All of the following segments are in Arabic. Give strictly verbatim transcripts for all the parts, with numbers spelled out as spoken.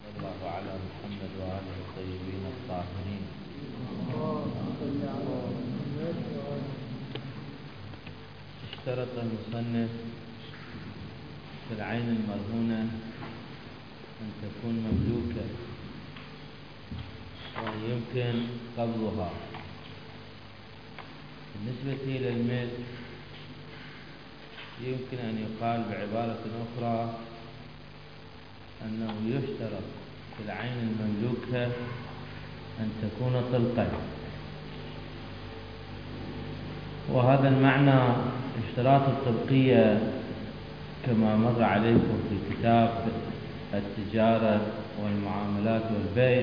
الله على محمد وآله الطيبين الطاهرين. اشترط المصنف في العين المرهونة أن تكون مملوكة ويمكن قبضها. بالنسبة إلى الملك يمكن أن يقال بعبارة أخرى أنه يشترط في العين المملوكة أن تكون طلقا، وهذا المعنى اشتراط الطلقية كما مر عليكم في كتاب التجارة والمعاملات والبيع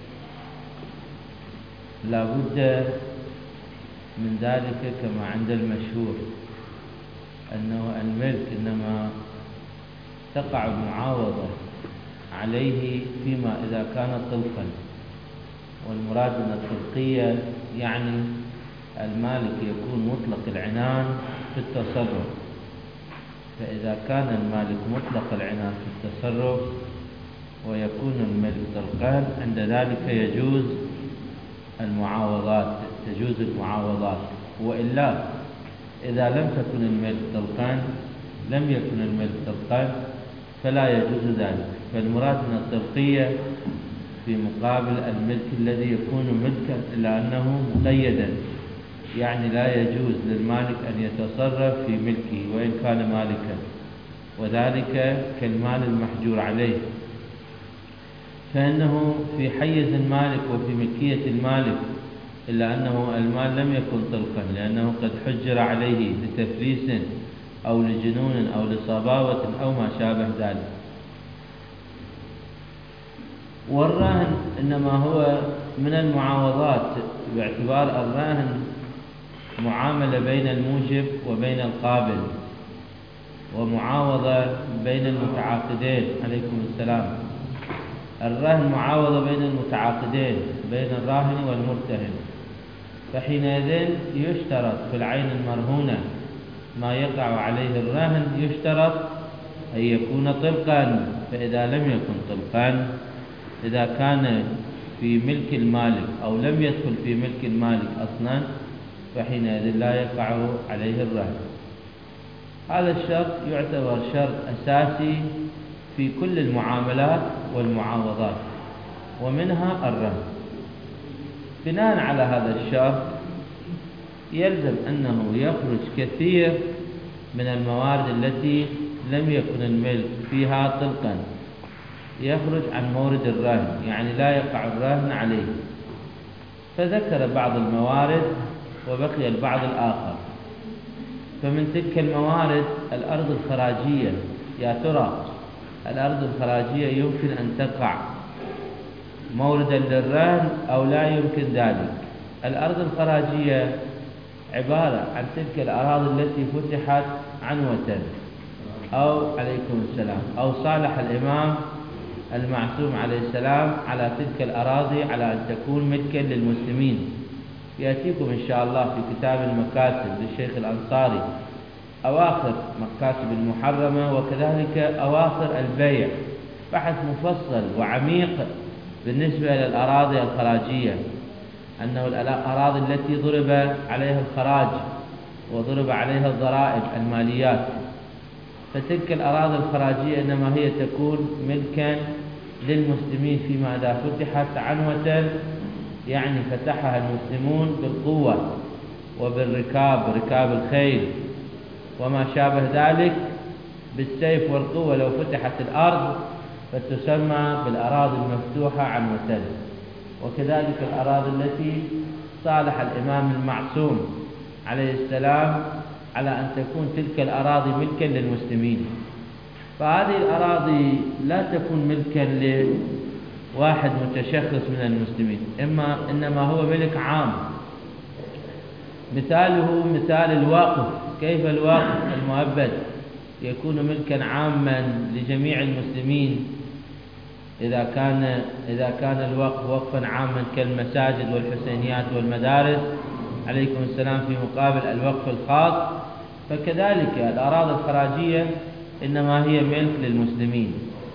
لا بد من ذلك كما عند المشهور أنه الملك إنما تقع المعاوضة عليه فيما إذا كان طلقا، والمراد من الطلقية يعني المالك يكون مطلق العنان في التصرف، فإذا كان المالك مطلق العنان في التصرف ويكون الملك طلقان عند ذلك يجوز المعاوضات تجوز المعاوضات وإلا إذا لم تكن الملك طلقان لم يكن الملك طلقان فلا يجوز ذلك. فالمراد من الطلقية في مقابل الملك الذي يكون ملكا إلا أنه مقيدا، يعني لا يجوز للمالك أن يتصرف في ملكه وإن كان مالكا، وذلك كالمال المحجور عليه، فإنه في حيز المالك وفي ملكية المالك إلا أنه المال لم يكن طلقا لأنه قد حجر عليه لتفليس أو لجنون أو لصباوة أو ما شابه ذلك. والرهن إنما هو من المعاوضات باعتبار الرهن معاملة بين الموجب وبين القابل ومعاوضة بين المتعاقدين. عليكم السلام. الرهن معاوضة بين المتعاقدين بين الراهن والمرتهن، فحينئذ يشترط في العين المرهونة ما يقع عليه الرهن يشترط أن يكون طلقا، فإذا لم يكن طلقا إذا كان في ملك المالك أو لم يدخل في ملك المالك أصلا فحينئذ لا يقع عليه الرهن. هذا الشرط يعتبر شرط أساسي في كل المعاملات والمعاوضات ومنها الرهن. بناء على هذا الشرط يلزم أنه يخرج كثير من الموارد التي لم يكن الملك فيها طلقا، يخرج عن مورد الرهن، يعني لا يقع الرهن عليه. فذكر بعض الموارد وبقي البعض الآخر. فمن تلك الموارد الأرض الخراجية. يا ترى الأرض الخراجية يمكن أن تقع موردا للرهن أو لا يمكن ذلك؟ الأرض الخراجية عبارة عن تلك الأراضي التي فتحت عنوة أو عليكم السلام أو صالح الإمام المعصوم عليه السلام على تلك الأراضي على أن تكون ملكا للمسلمين. يأتيكم إن شاء الله في كتاب المكاسب للشيخ الأنصاري أواخر مكاسب المحرمة وكذلك أواخر البيع بحث مفصل وعميق بالنسبة إلى الأراضي الخراجية، أنه الأراضي التي ضرب عليها الخراج وضرب عليها الضرائب الماليات، فتلك الأراضي الخراجية إنما هي تكون ملكا للمسلمين فيما إذا فتحت عنوة، يعني فتحها المسلمون بالقوة وبالركاب ركاب الخيل وما شابه ذلك بالسيف والقوة. لو فتحت الأرض فتسمى بالأراضي المفتوحة عنوة. وكذلك الأراضي التي صالح الإمام المعصوم عليه السلام على أن تكون تلك الأراضي ملكا للمسلمين، فهذه الأراضي لا تكون ملكا لواحد متشخص من المسلمين، إما إنما هو ملك عام. مثاله مثال الواقف. كيف الواقف المؤبد يكون ملكا عاما لجميع المسلمين إذا كان إذا كان الوقف وقفا عاما كالمساجد والحسينيات والمدارس عليكم السلام في مقابل الوقف الخاص، فكذلك الأراضي الخراجية إنما هي ملك للمسلمين.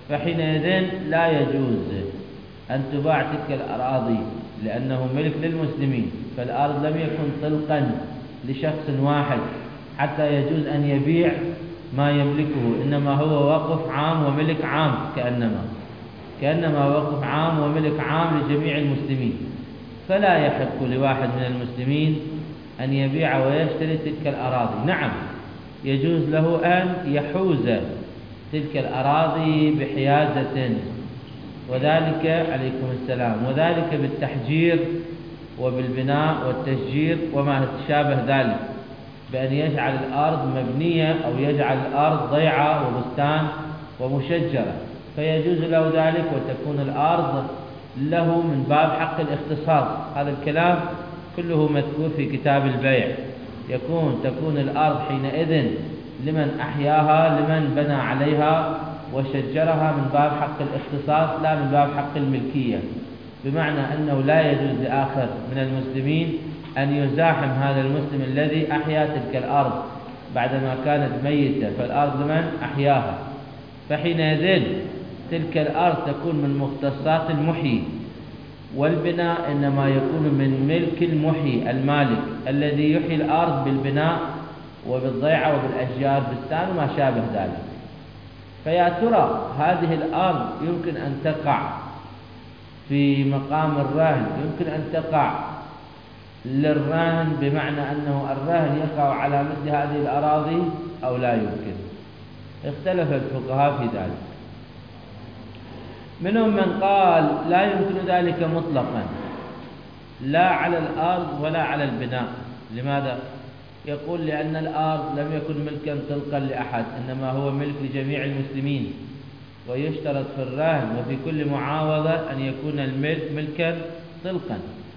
فحينئذ لا يجوز أن تباع تلك الأراضي لأنه ملك للمسلمين، فالأرض لم يكن طلقا لشخص واحد حتى يجوز أن يبيع ما يملكه، إنما هو وقف عام وملك عام، كأنما كأنما وقف عام وملك عام لجميع المسلمين، فلا يحق لواحد من المسلمين أن يبيع ويشتري تلك الأراضي. نعم يجوز له أن يحوز تلك الأراضي بحيازة، وذلك عليكم السلام، وذلك بالتحجير وبالبناء والتشجير وما تشابه ذلك، بأن يجعل الأرض مبنية أو يجعل الأرض ضيعة وبستان ومشجرة، فيجوز له ذلك وتكون الأرض له من باب حق الاختصاص. هذا الكلام كله مذكور في كتاب البيع. يكون تكون الأرض حينئذ لمن أحياها، لمن بنى عليها وشجرها، من باب حق الاختصاص لا من باب حق الملكية، بمعنى أنه لا يجوز لآخر من المسلمين أن يزاحم هذا المسلم الذي أحيا تلك الأرض بعدما كانت ميتة، فالأرض لمن أحياها، فحينئذ تلك الأرض تكون من مختصات المحيي، والبناء إنما يكون من ملك المحيي المالك الذي يحيي الأرض بالبناء وبالضيعة وبالأشجار بستان وما شابه ذلك. فيا ترى هذه الأرض يمكن أن تقع في مقام الرهن، يمكن أن تقع للرهن بمعنى أنه الرهن يقع على مثل هذه الأراضي أو لا يمكن؟ اختلف الفقهاء في ذلك. منهم من قال لا يمكن ذلك مطلقا، لا على الأرض ولا على البناء. لماذا؟ يقول لأن الأرض لم يكن ملكا طلقا لأحد، إنما هو ملك لجميع المسلمين، ويشترط في الرهن وفي كل معاوضة أن يكون الملك ملكا طلقا،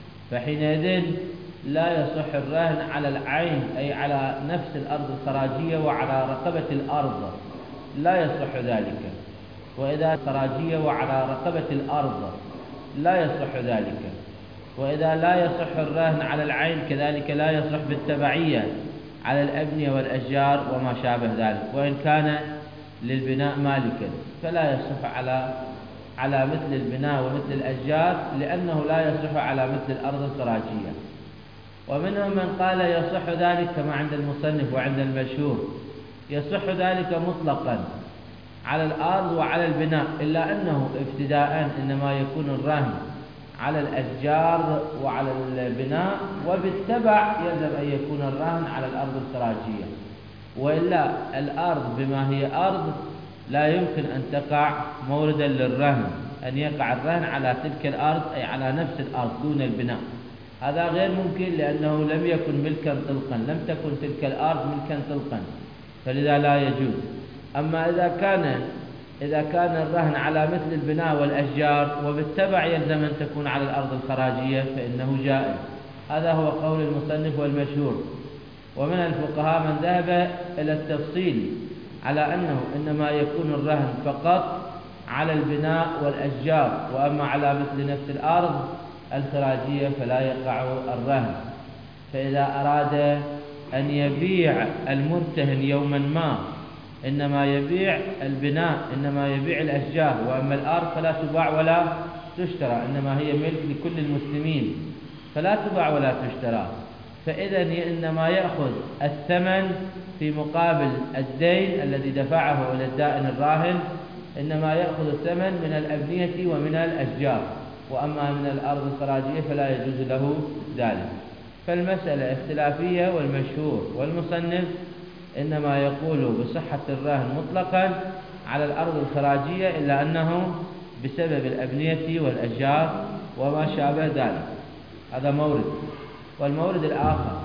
فحينئذ لا يصح الرهن على العين أي على نفس الأرض الخراجية وعلى رقبة الأرض، لا يصح ذلك. وإذا خراجية وعلى رقبة الأرض لا يصح ذلك. وإذا لا يصح الرهن على العين كذلك لا يصح بالتبعية على الأبنية والأشجار وما شابه ذلك، وإن كان للبناء مالكا فلا يصح على على مثل البناء ومثل الأشجار، لأنه لا يصح على مثل الأرض الخراجية. ومنهم من قال يصح ذلك كما عند المصنف وعند المشهور، يصح ذلك مطلقا على الأرض وعلى البناء، إلا أنه ابتداء إنما يكون الرهن على الأشجار وعلى البناء، وبالتبع يلزم أن يكون الرهن على الأرض الخراجية، وإلا الأرض بما هي أرض لا يمكن أن تقع موردا للرهن، أن يقع الرهن على تلك الأرض أي على نفس الأرض دون البناء، هذا غير ممكن، لأنه لم يكن ملكا طلقا، لم تكن تلك الأرض ملكا طلقا، فلذا لا يجوز. أما إذا كان إذا كان الرهن على مثل البناء والأشجار وبالتبع يلزم أن تكون على الأرض الخراجية فإنه جائز. هذا هو قول المصنف والمشهور. ومن الفقهاء من ذهب إلى التفصيل على أنه إنما يكون الرهن فقط على البناء والأشجار، وأما على مثل نفس الأرض الخراجية فلا يقع الرهن. فإذا أراد أن يبيع المرتهن يوما ما إنما يبيع البناء، إنما يبيع الأشجار، وأما الأرض فلا تباع ولا تشترى، إنما هي ملك لكل المسلمين فلا تباع ولا تشترى. فإذا إنما يأخذ الثمن في مقابل الدين الذي دفعه إلى الدائن الراهن، إنما يأخذ الثمن من الأبنية ومن الأشجار، وأما من الأرض الخراجية فلا يجوز له ذلك. فالمسألة اختلافية، والمشهور والمصنف إنما يقول بصحة الرهن مطلقا على الأرض الخراجية، إلا أنه بسبب الأبنية والأشجار وما شابه ذلك. هذا مورد. والمورد الآخر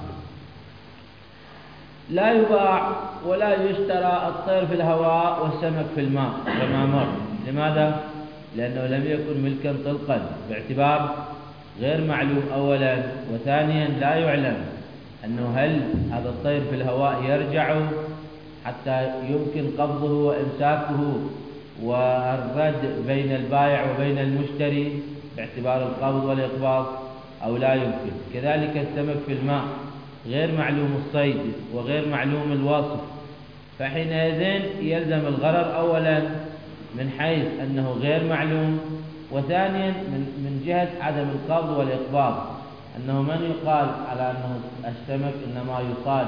لا يباع ولا يشترى الطير في الهواء والسمك في الماء كما مر. لماذا؟ لأنه لم يكن ملكا طلقا، باعتبار غير معلوم أولا، وثانيا لا يعلم أنه هل هذا الطير في الهواء يرجع حتى يمكن قبضه وإمساكه والرد بين البائع وبين المشتري باعتبار القبض والإقباض أو لا يمكن. كذلك السمك في الماء غير معلوم الصيد وغير معلوم الوصف، فحينئذ يلزم الغرر أولا من حيث أنه غير معلوم، وثانيا من من جهة عدم القبض والإقباض، أنه من يقال على أنه السمك إنما يصاد.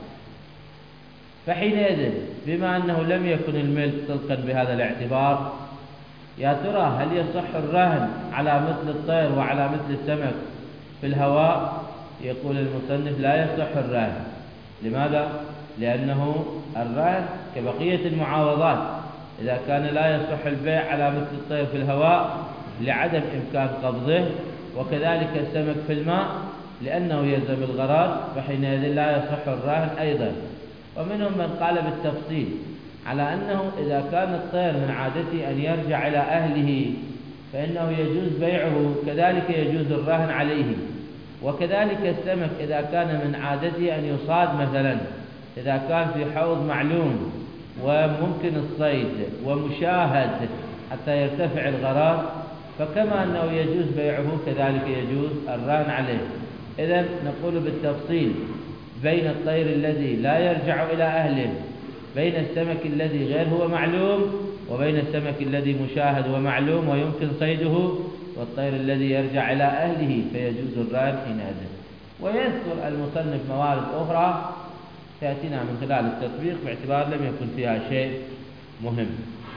فحينئذ بما أنه لم يكن الملك طلقا بهذا الاعتبار، يا ترى هل يصح الرهن على مثل الطير وعلى مثل السمك في الهواء؟ يقول المصنف لا يصح الرهن. لماذا؟ لأنه الرهن كبقية المعاوضات، إذا كان لا يصح البيع على مثل الطير في الهواء لعدم إمكان قبضه، وكذلك السمك في الماء لأنه يلزم الغرض، فحينئذ لا يصح الرهن أيضا. ومنهم من قال بالتفصيل على أنه إذا كان الطير من عادته أن يرجع إلى أهله فإنه يجوز بيعه، كذلك يجوز الرهن عليه. وكذلك السمك إذا كان من عادته أن يصاد مثلا، إذا كان في حوض معلوم وممكن الصيد ومشاهد حتى يرتفع الغرار، فكما أنه يجوز بيعه كذلك يجوز الرهن عليه. إذن نقول بالتفصيل بين الطير الذي لا يرجع إلى أهله، بين السمك الذي غير هو معلوم، وبين السمك الذي مشاهد ومعلوم ويمكن صيده، والطير الذي يرجع إلى أهله فيجوز الرهن حينئذ. ويذكر المصنف موارد أخرى تأتينا من خلال التطبيق باعتبار لم يكن فيها شيء مهم.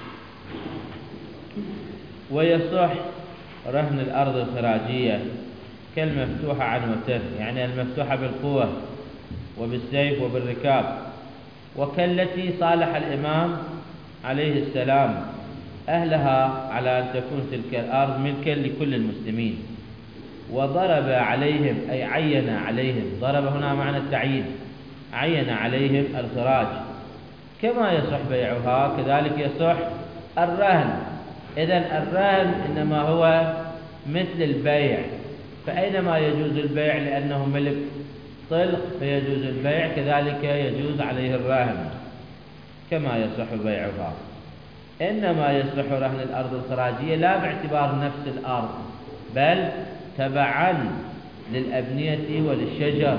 ويصح رهن الأرض الخراجية كالمفتوحة عنوته، يعني المفتوحة بالقوة وبالسيف وبالركاب، وكالتي صالح الإمام عليه السلام أهلها على أن تكون تلك الأرض ملكا لكل المسلمين، وضرب عليهم أي عين عليهم، ضرب هنا معنى التعيين، عين عليهم الخراج. كما يصح بيعها كذلك يصح الرهن. إذن الرهن إنما هو مثل البيع، فأينما يجوز البيع لأنه ملك طلق فيجوز البيع، كذلك يجوز عليه الرهن كما يصح بيعها. إنما يصح رهن الأرض الخراجية لا باعتبار نفس الأرض، بل تبعا للأبنية وللشجر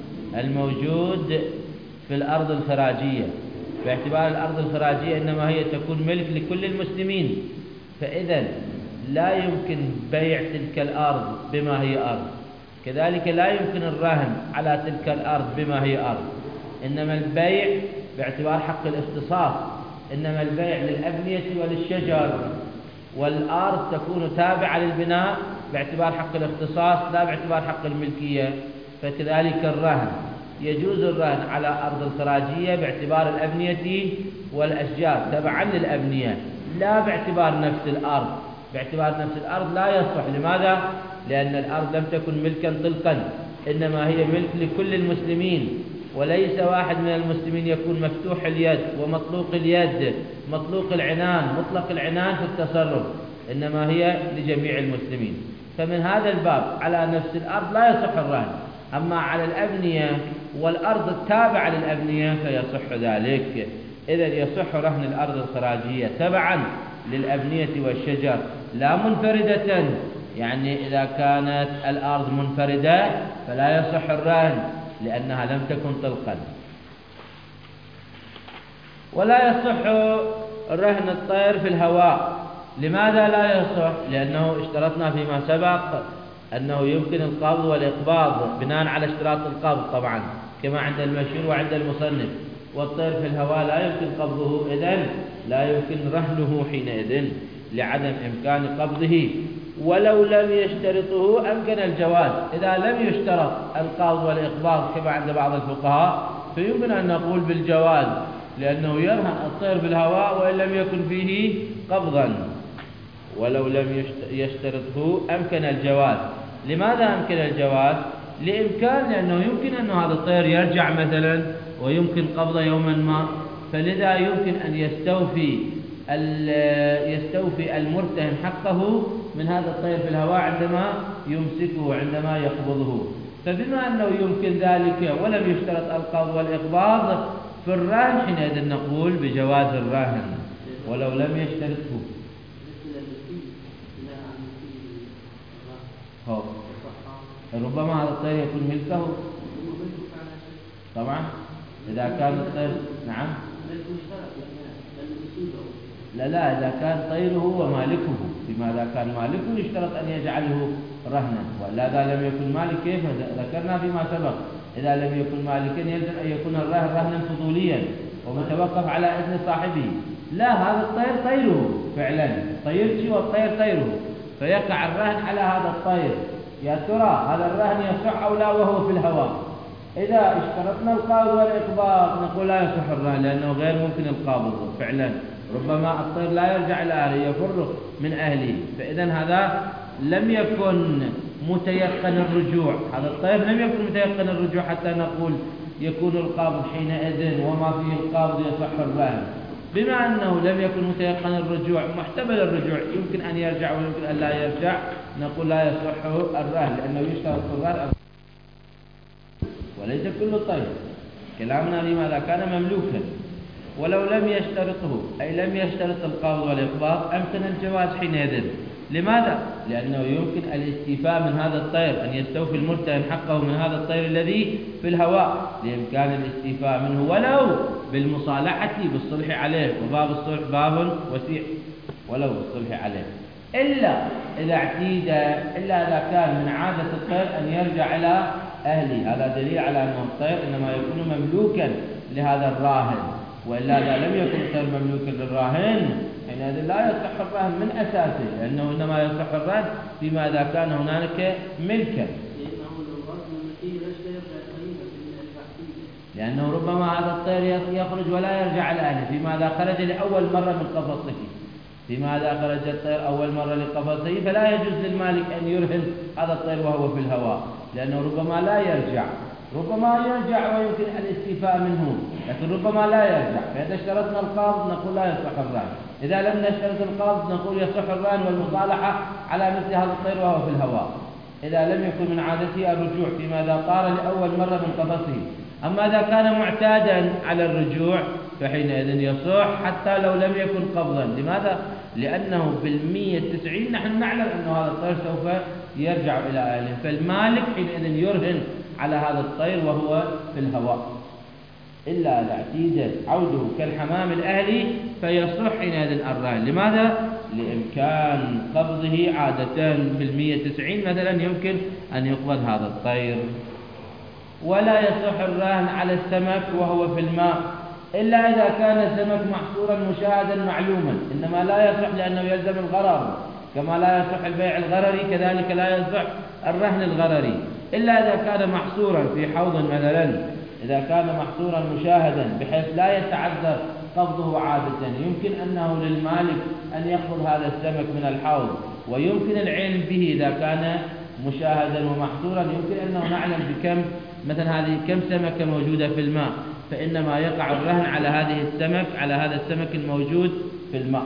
الموجود في الأرض الخراجية، باعتبار الأرض الخراجية إنما هي تكون ملك لكل المسلمين، فإذا لا يمكن بيع تلك الأرض بما هي أرض، كذلك لا يمكن الرهن على تلك الأرض بما هي أرض، إنما البيع باعتبار حق الاختصاص، إنما البيع للأبنية وللشجر، والأرض تكون تابعة للبناء باعتبار حق الاختصاص لا باعتبار حق الملكية. فكذلك الرهن يجوز الرهن على أرض الخراجية باعتبار الأبنية والأشجار تبعا للأبنية، لا باعتبار نفس الأرض. باعتبار نفس الأرض لا يصح. لماذا؟ لأن الأرض لم تكن ملكا طلقا، إنما هي ملك لكل المسلمين، وليس واحد من المسلمين يكون مفتوح اليد ومطلوق اليد مطلوق العنان مطلق العنان في التصرف، إنما هي لجميع المسلمين. فمن هذا الباب على نفس الأرض لا يصح الرهن، أما على الأبنية والأرض التابعة للأبنية فيصح ذلك. إذن يصح رهن الأرض الخراجية تبعا للأبنية والشجر لا منفردة، يعني إذا كانت الأرض منفردة فلا يصح الرهن لأنها لم تكن طلقا. ولا يصح رهن الطير في الهواء. لماذا لا يصح؟ لأنه اشترطنا فيما سبق أنه يمكن القبض والإقباض بناء على اشتراط القبض طبعا كما عند المشهور وعند المصنف، والطير في الهواء لا يمكن قبضه، إذن لا يمكن رهنه حينئذ لعدم إمكان قبضه. ولو لم يشترطه أمكن الجواز. إذا لم يشترط القبض والإقباض كما عند بعض الفقهاء فيمكن أن نقول بالجواز، لأنه يرهن الطير في الهواء وإن لم يكن فيه قبضا. ولو لم يشترطه أمكن الجواز. لماذا أمكن الجواز؟ لإمكان، لأنه يمكن أن هذا الطير يرجع مثلا ويمكن قبضه يوما ما، فلذا يمكن أن يستوفي يستوفي المرتهن حقه من هذا الطير في الهواء عندما يمسكه عندما يقبضه. فبما أنه يمكن ذلك ولم يشترط القبض والإقباض في الرهن حينئذ نقول بجواز الرهن ولو لم يشترطه. هو ربما هذا الطير يكون ملكه طبعا إذا كان الطير نعم لا لا، إذا كان طيره ومالكه، فيما إذا كان مالكه يشترط أن يجعله رهنا، وإلا إذا لم يكن مالك كيف ذكرنا فيما سبق، إذا لم يكن مالكا يلزم أن يكون الرهن رهنا فضوليا ومتوقف على إذن صاحبه. لا، هذا الطير طيره فعلا، طيرتي والطير طيره، فيقع الرهن على هذا الطير. يا ترى هذا الرهن يصح أو لا وهو في الهواء؟ إذا اشترطنا القابض والإقباض نقول لا يصح الرهن، لأنه غير ممكن القابض فعلا، ربما الطير لا يرجع إلى أهله، يفر من أهله، فإذا هذا لم يكن متيقن الرجوع، هذا الطير لم يكن متيقن الرجوع حتى نقول يكون القابض حينئذ وما فيه القابض يصح الرهن. بما أنه لم يكن متيقن الرجوع، محتمل الرجوع، يمكن أن يرجع ويمكن أن لا يرجع، نقول لا يصح الرهن، لأنه يشترط الرهن وليس كل طير. كلامنا لماذا كان مملوكا، ولو لم يشترطه أي لم يشترط القابض والإقباض أمكن الجواز حينئذ. لماذا؟ لأنه يمكن الاستيفاء من هذا الطير، أن يستوفي المرتهن حقه من هذا الطير الذي في الهواء، لإمكان الاستيفاء منه ولو بالمصالحة بالصلح عليه، وباب الصلح باب وسيع، ولو بالصلح عليه، إلا إذا اعتيد، إلا إذا كان من عادة الطير أن يرجع إلى أهله. هذا دليل على أن الطير إنما يكون مملوكا لهذا الراهن، وإلا إذا لم يكن الطير مملوكا للراهن حينئذ لا يصح الرهن من أساسه، لأنه إنما يصح الرهن فيما إذا كان هنالك ملكا، لأنه ربما هذا الطير يخرج ولا يرجع إلى أهله، فيما إذا خرج لأول مرة من قفصه، فيما إذا خرج الطير أول مرة لقفصه فلا يجوز للمالك أن يرهن هذا الطير وهو في الهواء، لأنه ربما لا يرجع، ربما يرجع ويمكن الاستيفاء منه، لكن ربما لا يرجع. فإذا اشترطنا القابض نقول لا يصح الرهن، إذا لم نشترط القابض نقول يصح الرهن والمصالحة على مثل هذا الطير وهو في الهواء، إذا لم يكن من عادته الرجوع فيما إذا طار لأول مرة من قفصه. أما إذا كان معتادا على الرجوع فحينئذ يصح حتى لو لم يكن قبضا. لماذا؟ لأنه بالمية التسعين نحن نعلم أن هذا الطير سوف يرجع إلى أهله، فالمالك حينئذ يرهن على هذا الطير وهو في الهواء، إلا إذا اعتيد عوده كالحمام الأهلي فيصح حينئذ الرهن. لماذا؟ لإمكان قبضه عادة بالمية التسعين مثلا يمكن أن يقبض هذا الطير. ولا يصح الرهن على السمك وهو في الماء إلا إذا كان السمك محصورا مشاهدا معلوما، إنما لا يصح لأنه يلزم الغرر، كما لا يصح البيع الغرري كذلك لا يصح الرهن الغرري، إلا إذا كان محصورا في حوض مثلا، إذا كان محصورا مشاهدا بحيث لا يتعذر قبضه عادة، يمكن أنه للمالك أن يقبض هذا السمك من الحوض، ويمكن العلم به إذا كان مشاهدا ومحصورا، يمكن أنه نعلم بكم مثلا هذه كم سمكة موجودة في الماء، فإنما يقع الرهن على هذه السمك، على هذا السمك الموجود في الماء.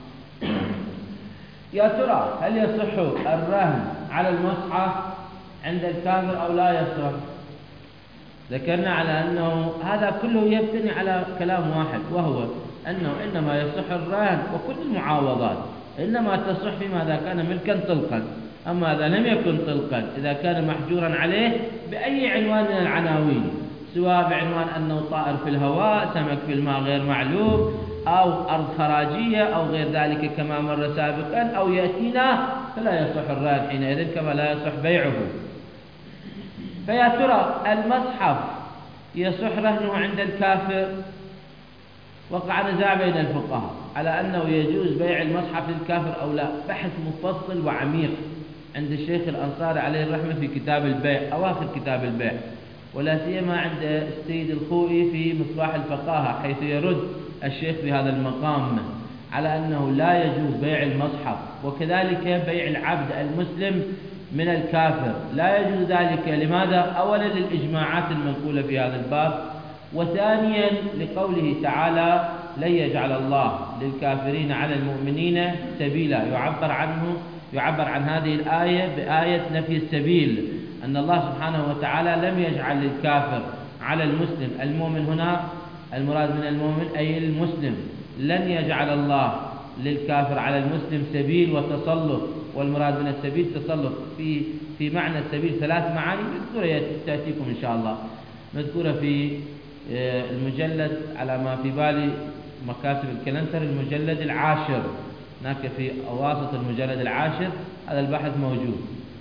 يا ترى هل يصح الرهن على المصحف عند الكافر أو لا يصح؟ ذكرنا على أنه هذا كله يبتني على كلام واحد، وهو أنه إنما يصح الرهن وكل المعاوضات إنما تصح فيما إذا كان ملكا طلقا، أما إذا لم يكن طلقا، إذا كان محجورا عليه بأي عنوان من العناوين، سواء بعنوان أنه طائر في الهواء، سمك في الماء غير معلوم، أو أرض خراجية أو غير ذلك كما مر سابقا أو يأتينا، فلا يصح الرهن حينئذ كما لا يصح بيعه. فيا ترى المصحف يصح رهنه عند الكافر؟ وقع نزاع بين الفقهاء على أنه يجوز بيع المصحف للكافر أو لا، بحث مفصل وعميق عند الشيخ الأنصاري عليه الرحمة في كتاب البيع، أواخر كتاب البيع، ولا سيما عند السيد الخوئي في مصباح الفقاهة، حيث يرد الشيخ في هذا المقام على أنه لا يجوز بيع المصحف، وكذلك بيع العبد المسلم من الكافر لا يجوز ذلك. لماذا؟ أولا للإجماعات المنقولة في هذا الباب، وثانيا لقوله تعالى لن يجعل الله للكافرين على المؤمنين سبيلا، يعبر عنه يعبر عن هذه الآية بآية نفي السبيل، أن الله سبحانه وتعالى لم يجعل للكافر على المسلم، المؤمن هنا المراد من المؤمن أي المسلم، لن يجعل الله للكافر على المسلم سبيل وتسلط، والمراد من السبيل تسلط. في في معنى السبيل ثلاث معاني مذكورة تأتيكم إن شاء الله، مذكورة في المجلد على ما في بالي مكاتب الكلنتر المجلد العاشر، هناك في أواسط المجلد العاشر هذا البحث موجود.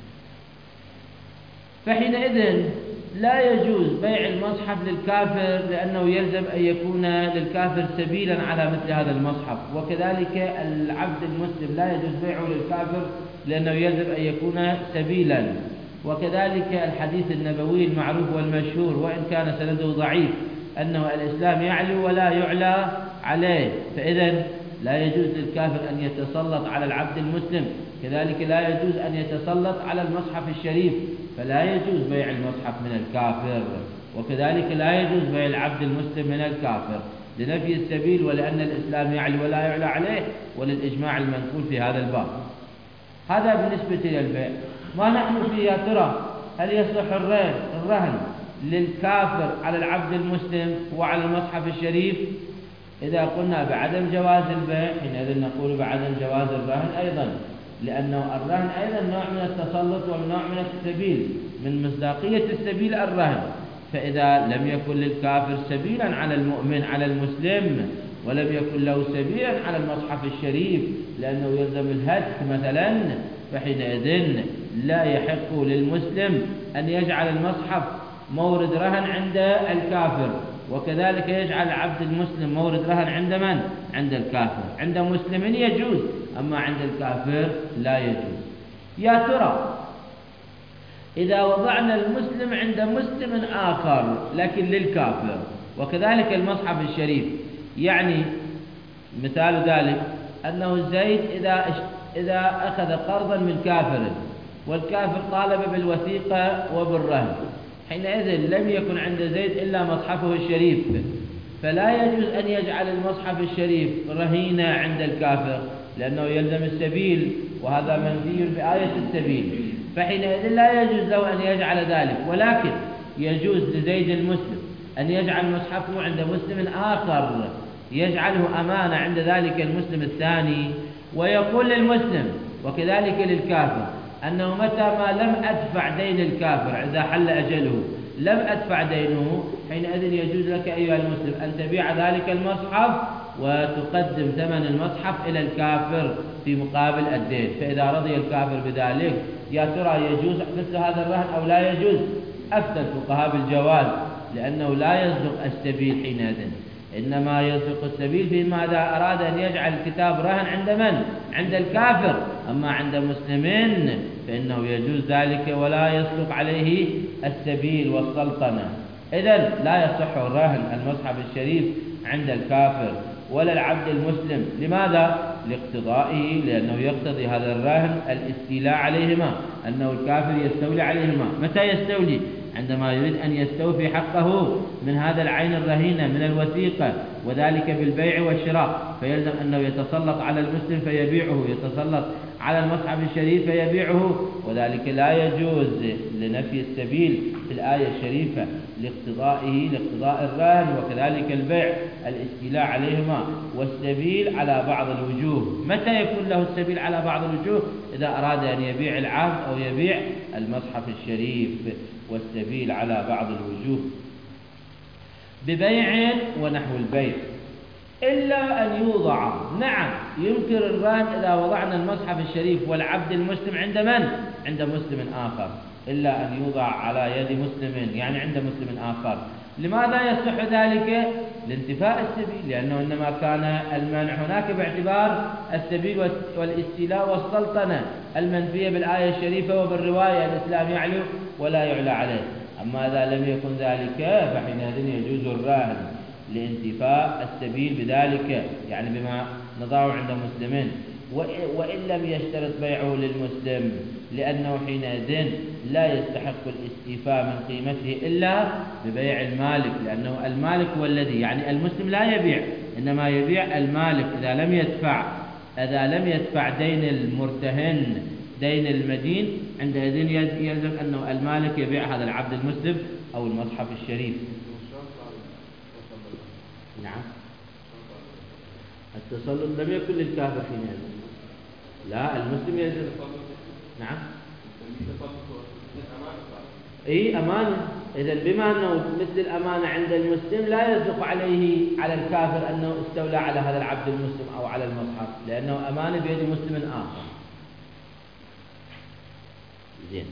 فحينئذ لا يجوز بيع المصحف للكافر لأنه يلزم أن يكون للكافر سبيلا على مثل هذا المصحف، وكذلك العبد المسلم لا يجوز بيعه للكافر لأنه يلزم أن يكون سبيلا، وكذلك الحديث النبوي المعروف والمشهور وإن كان سنده ضعيف أنه الإسلام يعلو ولا يعلى عليه، فإذا لا يجوز للكافر أن يتسلط على العبد المسلم، كذلك لا يجوز أن يتسلط على المصحف الشريف، فلا يجوز بيع المصحف من الكافر، وكذلك لا يجوز بيع العبد المسلم من الكافر لنفي السبيل ولأن الإسلام يعلو ولا يعلى عليه وللإجماع المنقول في هذا الباب. هذا بالنسبة للبيع. ما نحن فيه يا ترى؟ هل يصح الرهن للكافر على العبد المسلم وعلى المصحف الشريف؟ إذا قلنا بعدم جواز البيع حينئذ نقول بعدم جواز الرهن أيضا، لأنه الرهن أيضا نوع من التسلط ونوع من السبيل، من مصداقية السبيل الرهن. فإذا لم يكن للكافر سبيلا على المؤمن على المسلم ولم يكن له سبيلا على المصحف الشريف لأنه يلزم الهتك مثلا، فحينئذ لا يحق للمسلم أن يجعل المصحف مورد رهن عند الكافر، وكذلك يجعل العبد المسلم مورد رهن عند من؟ عند الكافر. عند مسلم يجوز، أما عند الكافر لا يجوز. يا ترى إذا وضعنا المسلم عند مسلم آخر لكن للكافر وكذلك المصحف الشريف، يعني مثال ذلك أنه زيد إذا إذا أخذ قرضا من كافر والكافر طالب بالوثيقة وبالرهن، حينئذ لم يكن عند زيد إلا مصحفه الشريف، فلا يجوز أن يجعل المصحف الشريف رهينة عند الكافر لأنه يلزم السبيل، وهذا منفي بآية السبيل، فحينئذ لا يجوز له أن يجعل ذلك، ولكن يجوز لزيد المسلم أن يجعل مصحفه عند مسلم آخر يجعله أمانة عند ذلك المسلم الثاني، ويقول للمسلم وكذلك للكافر أنه متى ما لم أدفع دين الكافر إذا حل أجله لم أدفع دينه، حينئذ يجوز لك أيها المسلم أن تبيع ذلك المصحف وتقدم ثمن المصحف إلى الكافر في مقابل الدين. فإذا رضي الكافر بذلك يا ترى يجوز مثل هذا الرهن أو لا يجوز؟ أفتى الفقهاء بالجواز، لأنه لا يصدق السبيل حينئذ، إنما يصدق السبيل فيما إذا أراد أن يجعل الكتاب رهن عند من؟ عند الكافر، أما عند مسلمين فإنه يجوز ذلك ولا يصدق عليه السبيل والسلطنة. إذن لا يصح الرهن المصحف الشريف عند الكافر ولا العبد المسلم. لماذا؟ لاقتضائه، لأنه يقتضي هذا الرهن الاستيلاء عليهما، أنه الكافر يستولي عليهما. متى يستولي؟ عندما يريد أن يستوفي حقه من هذا العين الرهينة من الوثيقة، وذلك بالبيع والشراء، فيلزم أنه يتسلط على المسلم فيبيعه، يتسلط على المصحف الشريف فيبيعه، وذلك لا يجوز لنفي السبيل في الآية الشريفة لاقتضائه لاقتضاء الرهن، وكذلك البيع الاستيلاء عليهما، والسبيل على بعض الوجوه. متى يكون له السبيل على بعض الوجوه؟ إذا أراد أن يبيع العبد أو يبيع المصحف الشريف، والسبيل على بعض الوجوه ببيع ونحو البيع، إلا أن يوضع. نعم ينكر الرهن إذا وضعنا المصحف الشريف والعبد المسلم عند من؟ عند مسلم آخر، إلا أن يوضع على يد مسلم، يعني عند مسلم آخر. لماذا يصح ذلك؟ لانتفاء السبيل، لأنه إنما كان المانع هناك باعتبار السبيل والاستيلاء والسلطنة المنفية بالآية الشريفة وبالرواية الإسلام يعلو ولا يعلى عليه. أما إذا لم يكن ذلك فحينئذ يجوز الرهن لانتفاء السبيل بذلك، يعني بما نضعه عند مسلمين، وإن لم يشترط بيعه للمسلم، لأنه حينئذ لا يستحق الاستيفاء من قيمته إلا ببيع المالك، لأنه المالك هو الذي، يعني المسلم لا يبيع، إنما يبيع المالك. إذا لم يدفع إذا لم يدفع دين المرتهن دين المدين، عندئذ يلزم أنه المالك يبيع هذا العبد المسلم أو المصحف الشريف. نعم التسلط لم يكن للكافر حينئذ، لا المسلم يلزم. نعم اي امانه، إذا بما أنه مثل الأمانة عند المسلم لا يصدق عليه على الكافر أنه استولى على هذا العبد المسلم أو على المصحف، لأنه أمانة بيد مسلم آخر. زين.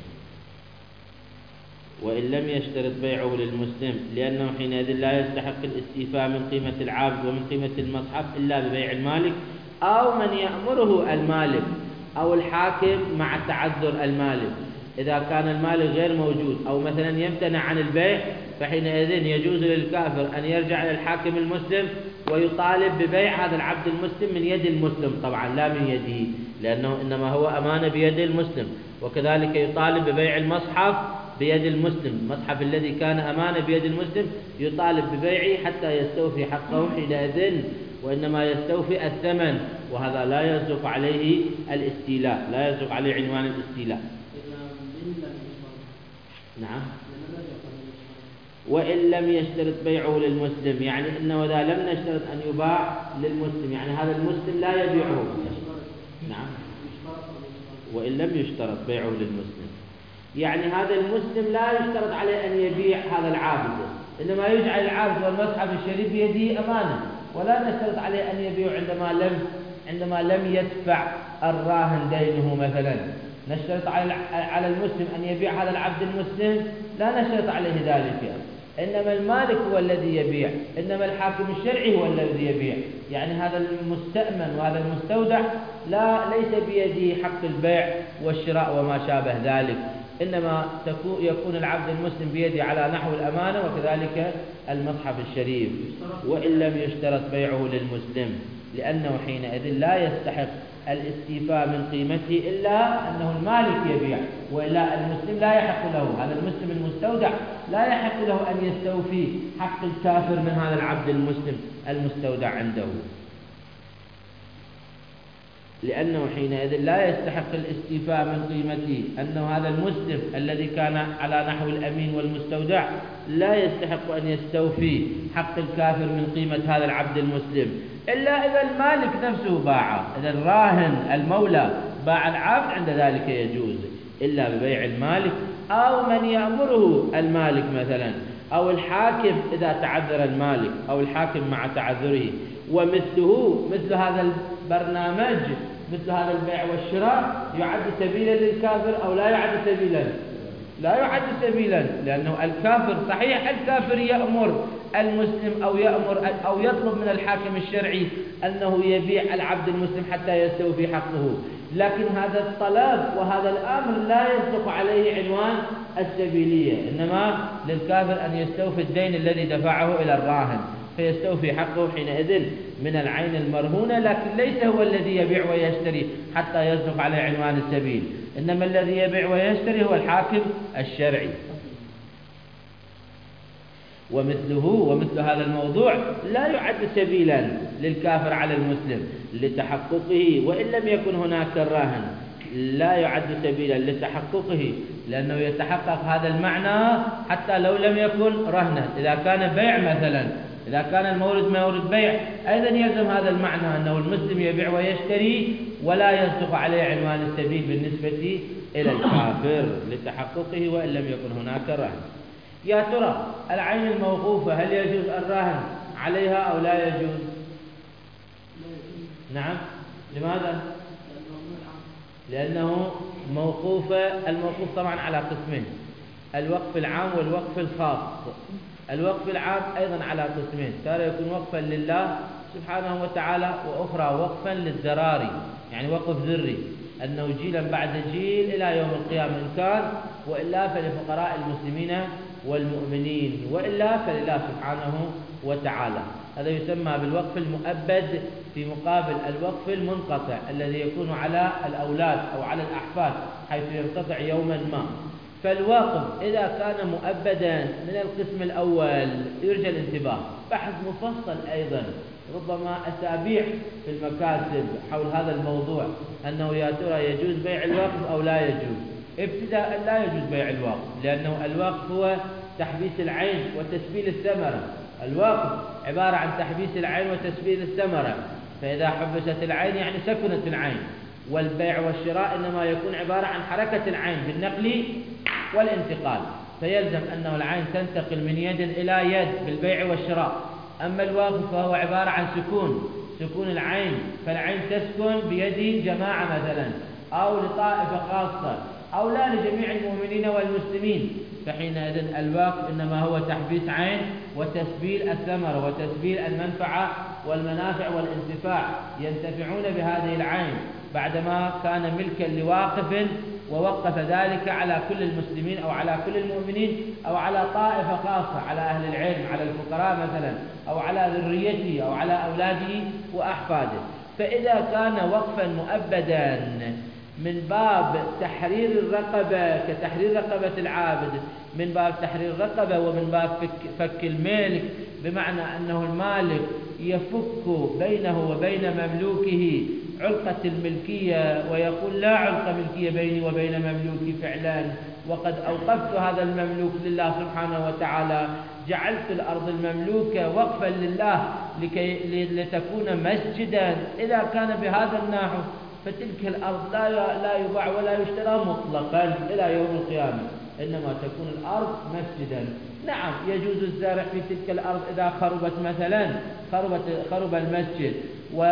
وإن لم يشترط بيعه للمسلم، لأنه حينئذ لا يستحق الاستيفاء من قيمة العبد ومن قيمة المصحف إلا ببيع المالك أو من يأمره المالك أو الحاكم مع تعذر المالك. إذا كان المالك غير موجود أو مثلا يمتنع عن البيع، فحينئذ يجوز للكافر أن يرجع إلى الحاكم المسلم ويطالب ببيع هذا العبد المسلم من يد المسلم، طبعا لا من يده، لأنه إنما هو أمانة بيد المسلم. وكذلك يطالب ببيع المصحف بيد المسلم، المصحف الذي كان أمانة بيد المسلم يطالب ببيعه حتى يستوفي حقه حينئذ، وإنما يستوفي الثمن، وهذا لا يصدق عليه الاستيلاء، لا يصدق عليه عنوان الاستيلاء. نعم. وإن لم يشترط بيعه للمسلم، يعني إنه إذا لم نشترط أن يباع للمسلم، يعني هذا المسلم لا يبيعه. نعم. وإن لم يشترط بيعه للمسلم، يعني هذا المسلم لا يشترط عليه أن يبيع هذا العابد، إنما يجعل العابد والمصحف الشريف بيده أمانة، ولا نشترط عليه أن يبيع عندما لم عندما لم يدفع الراهن دينه مثلا. نشترط على المسلم أن يبيع هذا العبد المسلم، لا نشترط عليه ذلك، إنما المالك هو الذي يبيع، إنما الحاكم الشرعي هو الذي يبيع. يعني هذا المستأمن وهذا المستودع لا ليس بيده حق البيع والشراء وما شابه ذلك، إنما يكون العبد المسلم بيده على نحو الأمانة، وكذلك المصحف الشريف. وإن لم يشترط بيعه للمسلم، لأنه حينئذ لا يستحق الاستيفاء من قيمته إلا أنه المالك يبيع، وإلا المسلم لا يحق له، هذا المسلم المستودع لا يحق له أن يستوفي حق الكافر من هذا العبد المسلم المستودع عنده، لأنه حينئذ لا يستحق الاستيفاء من قيمته، أنه هذا المسلم الذي كان على نحو الأمين والمستودع لا يستحق أن يستوفي حق الكافر من قيمة هذا العبد المسلم، إلا إذا المالك نفسه باعه، إذا الراهن المولى باع العبد عند ذلك يجوز، إلا ببيع المالك أو من يأمره المالك مثلا، أو الحاكم إذا تعذر المالك أو الحاكم مع تعذره. ومثله مثل هذا البرنامج، مثل هذا البيع والشراء يعد سبيلا للكافر أو لا يعد سبيلا؟ لا يعد سبيلا، لأنه الكافر صحيح الكافر يأمر المسلم أو يأمر أو يطلب من الحاكم الشرعي أنه يبيع العبد المسلم حتى يستوفي حقه، لكن هذا الطلب وهذا الأمر لا يصدق عليه عنوان السبيلية، إنما للكافر أن يستوفي الدين الذي دفعه إلى الراهن فيستوفي حقه حينئذ من العين المرهونة، لكن ليس هو الذي يبيع ويشتري حتى يصدق عليه عنوان السبيل، إنما الذي يبيع ويشتري هو الحاكم الشرعي. ومثله ومثل هذا الموضوع لا يعد سبيلا للكافر على المسلم لتحققه، وإن لم يكن هناك الراهن لا يعد سبيلا لتحققه، لأنه يتحقق هذا المعنى حتى لو لم يكن رهنا. إذا كان بيع مثلا، إذا كان المورد مورد بيع، أيضا يلزم هذا المعنى أنه المسلم يبيع ويشتري ولا يصدق عليه عنوان السبيل بالنسبة إلى الكافر لتحققه وإن لم يكن هناك رهن. يا ترى العين الموقوفة هل يجوز الرهن عليها أو لا يجوز؟ نعم. لماذا؟ لأنه موقوفة. الموقوف طبعا على قسمين، الوقف العام والوقف الخاص. الوقف العام أيضا على قسمين، ترى يكون وقفا لله سبحانه وتعالى، وأخرى وقفا للذراري، يعني وقف ذري، أنه جيلا بعد جيل إلى يوم القيامة إن كان، وإلا فلفقراء المسلمين والمؤمنين، وإلا فلله سبحانه وتعالى. هذا يسمى بالوقف المؤبد في مقابل الوقف المنقطع الذي يكون على الأولاد أو على الأحفاد حيث ينقطع يوما ما. فالوقف إذا كان مؤبدا من القسم الأول يرجى الانتباه، بحث مفصل أيضا ربما أسابيع في المكاتب حول هذا الموضوع، أنه يا ترى يجوز بيع الوقف أو لا يجوز. ابتداء لا يجوز بيع الوقف، لأنه الوقف هو تحبيس العين وتسبيل الثمرة. الوقف عبارة عن تحبيس العين وتسبيل الثمرة، فإذا حبست العين يعني سكنت العين، والبيع والشراء إنما يكون عبارة عن حركة العين بالنقل والانتقال، فيلزم أنه العين تنتقل من يد إلى يد بالبيع والشراء. أما الوقف فهو عبارة عن سكون سكون العين، فالعين تسكن بيد جماعة مثلا أو لطائفة خاصة أو لا لجميع المؤمنين والمسلمين، فحينئذ الوقف إنما هو تحبيس عين وتسبيل الثمرة وتسبيل المنفعة والمنافع والانتفاع، ينتفعون بهذه العين بعدما كان ملكا لواقف ووقف ذلك على كل المسلمين أو على كل المؤمنين أو على طائفة خاصة، على أهل العلم، على الفقراء مثلا، أو على ذريته أو على أولاده وأحفاده. فإذا كان وقفا مؤبدا من باب تحرير الرقبة كتحرير رقبة العابد، من باب تحرير الرقبة ومن باب فك, فك الملك، بمعنى أنه المالك يفك بينه وبين مملوكه علقة الملكية ويقول لا علقة ملكية بيني وبين مملوكي فعلا، وقد أوقفت هذا المملوك لله سبحانه وتعالى، جعلت الأرض المملوكة وقفا لله لكي لتكون مسجدا. إذا كان بهذا النحو فتلك الأرض لا لا يباع ولا يشترى مطلقا إلى يوم القيامة، إنما تكون الأرض مسجدا. نعم يجوز الزرع في تلك الأرض إذا خربت مثلا خربت خرب المسجد و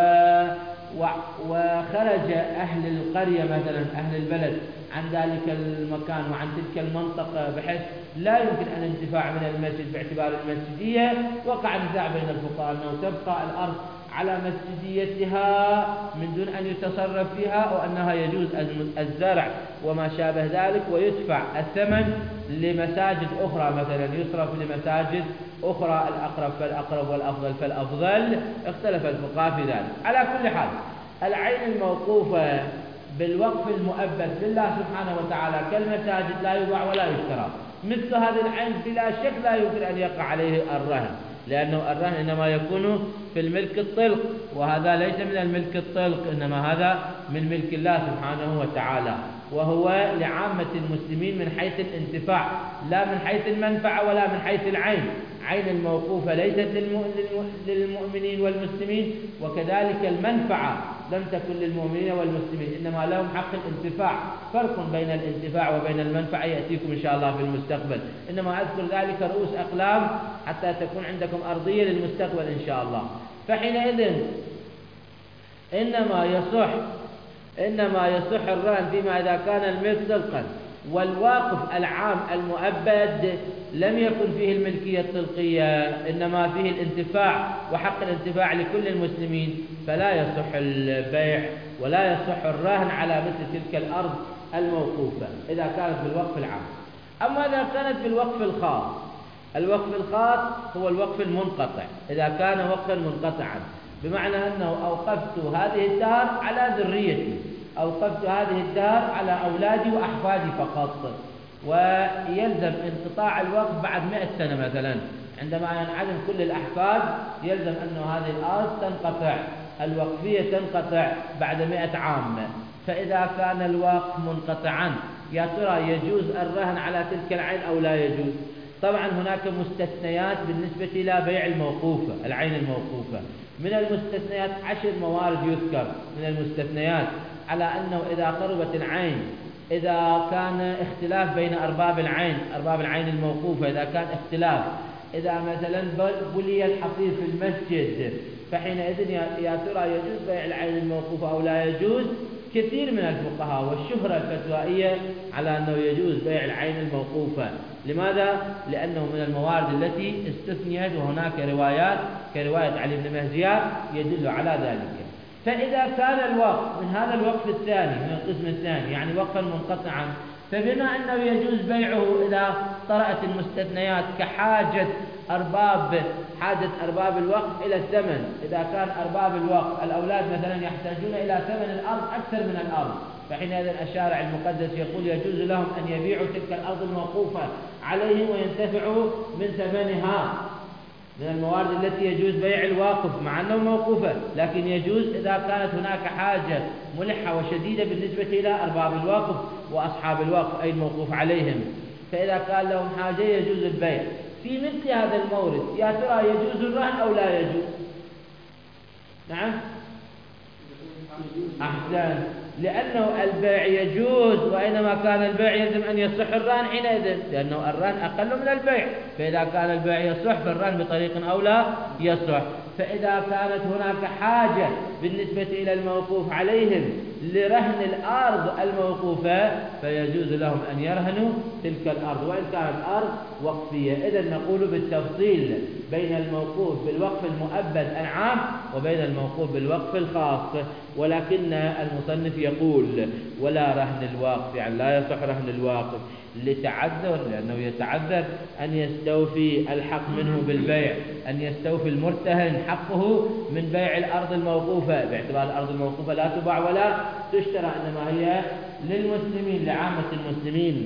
وخرج أهل القرية مثلا أهل البلد عن ذلك المكان وعن تلك المنطقة بحيث لا يمكن أن الانتفاع من المسجد باعتبار المسجدية، وقع نزاع بين الفقهاء أنه تبقى الأرض على مسجديتها من دون أن يتصرف فيها، أو أنها يجوز الزرع وما شابه ذلك ويدفع الثمن لمساجد أخرى مثلا، يصرف لمساجد أخرى، الأقرب فالأقرب والأفضل فالأفضل. اختلف الفقهاء في ذلك. على كل حال العين الموقوفة بالوقف المؤبد لله سبحانه وتعالى كالمساجد لا يباع ولا يشترى، مثل هذه العين بلا شك لا يمكن أن يقع عليه الرهن، لأنه الرهن إنما يكون في الملك الطلق، وهذا ليس من الملك الطلق، إنما هذا من ملك الله سبحانه وتعالى، وهو لعامة المسلمين من حيث الانتفاع لا من حيث المنفعة ولا من حيث العين. عين الموقوفة ليست للمؤمنين والمسلمين، وكذلك المنفعة لم تكن للمؤمنين والمسلمين، إنما لهم حق الانتفاع. فرق بين الانتفاع وبين المنفعة يأتيكم إن شاء الله في المستقبل، إنما أذكر ذلك رؤوس أقلام حتى تكون عندكم أرضية للمستقبل إن شاء الله. فحينئذ إنما يصح إنما يصح الرهن فيما إذا كان الملك طلقا، والواقف العام المؤبد لم يكن فيه الملكية الطلقية، إنما فيه الانتفاع وحق الانتفاع لكل المسلمين، فلا يصح البيع ولا يصح الرهن على مثل تلك الأرض الموقوفة إذا كانت بالوقف العام. أما إذا كانت بالوقف الخاص، الوقف الخاص هو الوقف المنقطع، إذا كان وقفا منقطعا، بمعنى أنه أوقفت هذه الدار على ذريتي، أوقفت هذه الدار على أولادي وأحفادي فقط، ويلزم انقطاع الوقف بعد مئة سنة مثلا، عندما ينعدم كل الأحفاد يلزم أن هذه الأرض تنقطع، الوقفية تنقطع بعد مئة عام. فإذا كان الوقف منقطعا يا ترى يجوز الرهن على تلك العين أو لا يجوز؟ طبعا هناك مستثنيات بالنسبة إلى بيع الموقوفة العين الموقوفة. من المستثنيات عشر موارد يذكر من المستثنيات على أنه إذا خربت العين، إذا كان اختلاف بين أرباب العين أرباب العين الموقوفة، إذا كان اختلاف، إذا مثلا بلي الحصير في المسجد، فحينئذ يا ترى يجوز بيع العين الموقوفة أو لا يجوز؟ كثير من الفقهاء والشهرة الفتوائية على أنه يجوز بيع العين الموقوفة. لماذا؟ لأنه من الموارد التي استثنيت، وهناك روايات كرواية علي بن مهزيات يدل على ذلك. فإذا كان الوقف من هذا الوقف الثاني من القسم الثاني يعني وقفا منقطعا، فبما أنه يجوز بيعه إذا طرأت المستثنيات كحاجة أرباب حاجة أرباب الوقف إلى الثمن، إذا كان أرباب الوقف الأولاد مثلا يحتاجون إلى ثمن الأرض أكثر من الأرض، فحينئذ الشارع المقدس يقول يجوز لهم أن يبيعوا تلك الأرض الموقوفة عليهم وينتفعوا من ثمنها. من الموارد التي يجوز بيع الواقف مع أنه موقوفة، لكن يجوز إذا كانت هناك حاجة ملحة وشديدة بالنسبة إلى أرباب الواقف وأصحاب الواقف أي الموقوف عليهم، فإذا كان لهم حاجة يجوز البيع. في مثل هذا المورد يا ترى يجوز الرهن أو لا يجوز؟ نعم أحسن. لأنه البيع يجوز، وأينما كان البيع يلزم أن يصح الرهن حينئذ، لأنه الرهن أقل من البيع، فإذا كان البيع يصح فالرهن بطريق أولى يصح. فإذا كانت هناك حاجة بالنسبة إلى الموقوف عليهم لرهن الأرض الموقوفة فيجوز لهم أن يرهنوا تلك الأرض وإن كانت أرض وقفية. إذن نقول بالتفصيل بين الموقوف بالوقف المؤبد العام وبين الموقوف بالوقف الخاص. ولكن المصنف يقول ولا رهن الواقف، يعني لا يصح رهن الواقف لتعذر، لأنه يتعذر أن يستوفي الحق منه بالبيع، أن يستوفي المرتهن حقه من بيع الأرض الموقوفة، باعتبار الأرض الموقوفة لا تباع ولا تشترى، إنما هي للمسلمين لعامة المسلمين،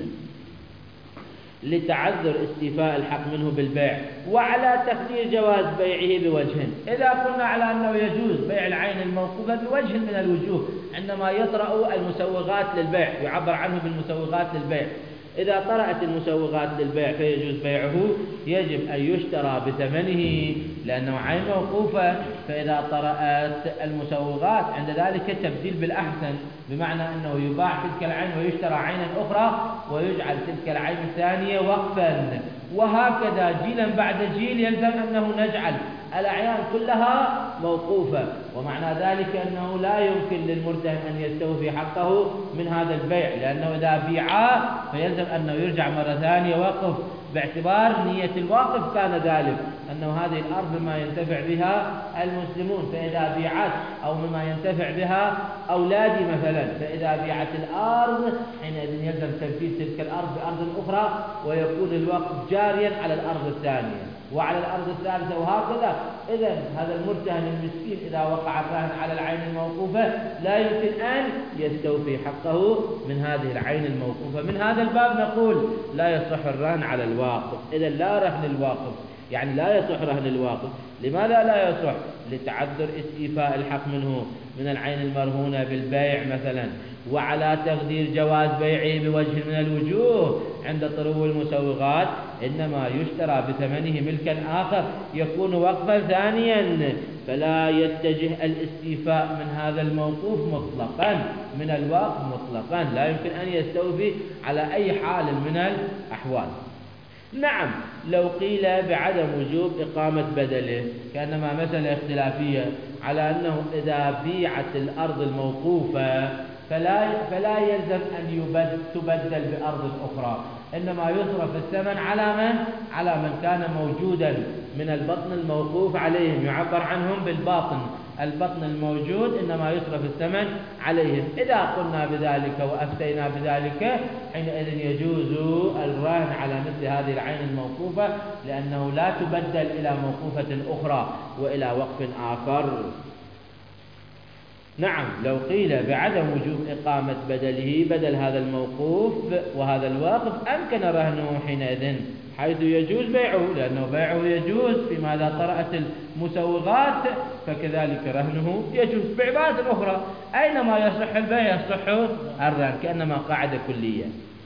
لتعذر استيفاء الحق منه بالبيع. وعلى تقدير جواز بيعه بوجه، إذا قلنا على أنه يجوز بيع العين الموقوفة بوجه من الوجوه عندما يطرأ المسوغات للبيع، يعبر عنه بالمسوغات للبيع. إذا طرأت المسوغات للبيع فيجوز بيعه، يجب أن يشترى بثمنه لأنه عين موقوفة. فإذا طرأت المسوغات عند ذلك تبديل بالأحسن، بمعنى أنه يباع تلك العين ويشترى عينا أخرى ويجعل تلك العين الثانية وقفا، وهكذا جيلا بعد جيل يلزم أنه نجعل الأعيان كلها موقوفة. ومعنى ذلك أنه لا يمكن للمرتهن أن يستوفي حقه من هذا البيع، لأنه إذا بيعاه فيلزم أنه يرجع مرة ثانية وقف، باعتبار نية الواقف كان ذلك أنه هذه الأرض مما ينتفع بها المسلمون، فإذا بيعت أو مما ينتفع بها أولادي مثلا، فإذا بيعت الأرض حينئذ يلزم تنفيذ تلك الأرض بأرض أخرى ويكون الوقف جاريا على الأرض الثانية وعلى الأرض الثالثة وهكذا. إذن هذا المرتهن المسكين إذا وقع الرهن على العين الموقوفة لا يمكن أن يستوفي حقه من هذه العين الموقوفة. من هذا الباب نقول لا يصح الرهن على الواقف. إذن لا رهن الواقف، يعني لا يصح رهن الواقف. لماذا لا يصح؟ لتعذر استيفاء الحق منه من العين المرهونة بالبيع مثلا. وعلى تقدير جواز بيعه بوجه من الوجوه عند طلوع المسوغات إنما يشترى بثمنه ملكا آخر يكون وقفا ثانيا، فلا يتجه الاستيفاء من هذا الموقوف مطلقا من الوقف مطلقا، لا يمكن أن يستوفي على أي حال من الأحوال. نعم، لو قيل بعدم وجوب إقامة بدله، كأنما مسألة اختلافية على أنه إذا بيعت الأرض الموقوفة فلا فلا يلزم أن يبد تبدل بأرض أخرى، إنما يصرف الثمن على من على من كان موجودا من البطن الموقوف عليهم، يعبر عنهم بالباطن، البطن الموجود إنما يصرف الثمن عليهم. إذا قلنا بذلك وأفتينا بذلك حينئذ يجوز الرهن على مثل هذه العين الموقوفة، لأنه لا تبدل إلى موقوفة أخرى وإلى وقف آخر. نعم، لو قيل بعدم وجوب إقامة بدله بدل هذا الموقوف وهذا الواقف أمكن رهنه حينئذ، حيث يجوز بيعه، لأنه بيعه يجوز فيما إذا طرأت المسوغات، فكذلك رهنه يجوز. بعبارة أخرى أينما يصح البيع يصح الرهن، كأنما قاعدة كلية.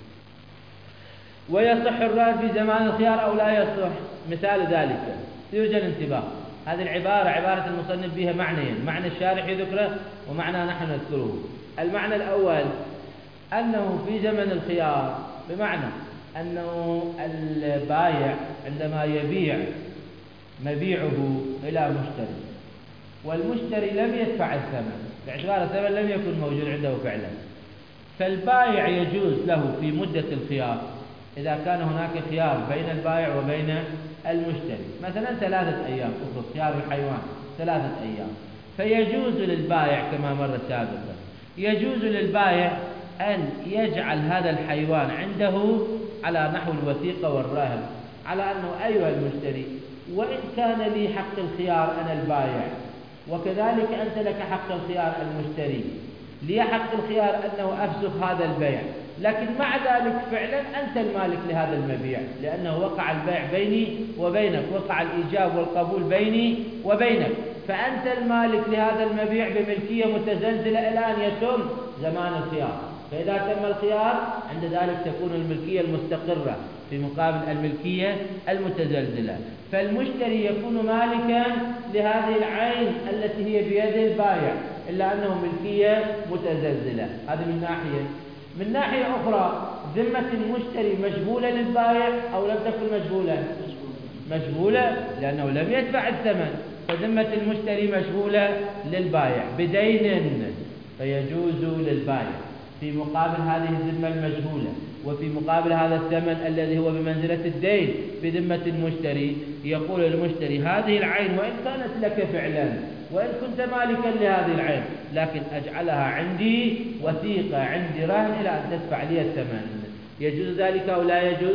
ويصح الرهن في زمان الخيار أو لا يصح. مثال ذلك يرجى الانتباه، هذه العبارة عبارة المصنف بها معنيين، معنى الشارح يذكره ومعنى نحن نذكره. المعنى الأول أنه في زمن الخيار، بمعنى أنه البائع عندما يبيع مبيعه إلى مشتري والمشتري لم يدفع الثمن، باعتبار الثمن لم يكن موجود عنده فعلا، فالبائع يجوز له في مدة الخيار إذا كان هناك خيار بين البائع وبين المشتري، مثلا ثلاثة أيام، أفرض خيار الحيوان ثلاثة أيام، فيجوز للبائع كما مر سابقا، يجوز للبائع أن يجعل هذا الحيوان عنده على نحو الوثيقة والرهن، على أنه أيها المشتري وإن كان لي حق الخيار أنا البائع وكذلك أنت لك حق الخيار المشتري، لي حق الخيار أنه أفسخ هذا البيع، لكن مع ذلك فعلا أنت المالك لهذا المبيع، لأنه وقع البيع بيني وبينك، وقع الإيجاب والقبول بيني وبينك، فأنت المالك لهذا المبيع بملكية متزلزلة إلى أن يتم زمان الخيار. فإذا تم الخيار عند ذلك تكون الملكية المستقرة في مقابل الملكية المتزلزلة، فالمشتري يكون مالكا لهذه العين التي هي بيد البائع، إلا أنه ملكية متزلزلة. هذه من ناحية. من ناحية أخرى ذمة المشتري مجبولة للبائع أو لم تكن مجبولة؟ مجبولة لأنه لم يدفع الثمن، فذمة المشتري مجبولة للبائع بدين، فيجوز للبائع في مقابل هذه الذمة المجهولة وفي مقابل هذا الثمن الذي هو بمنزلة الدين بذمة المشتري، يقول المشتري هذه العين وإن كانت لك فعلا وإن كنت مالكا لهذه العين، لكن أجعلها عندي وثيقة عندي رهن إلى أن تدفع لي الثمن. يجوز ذلك أو لا يجوز؟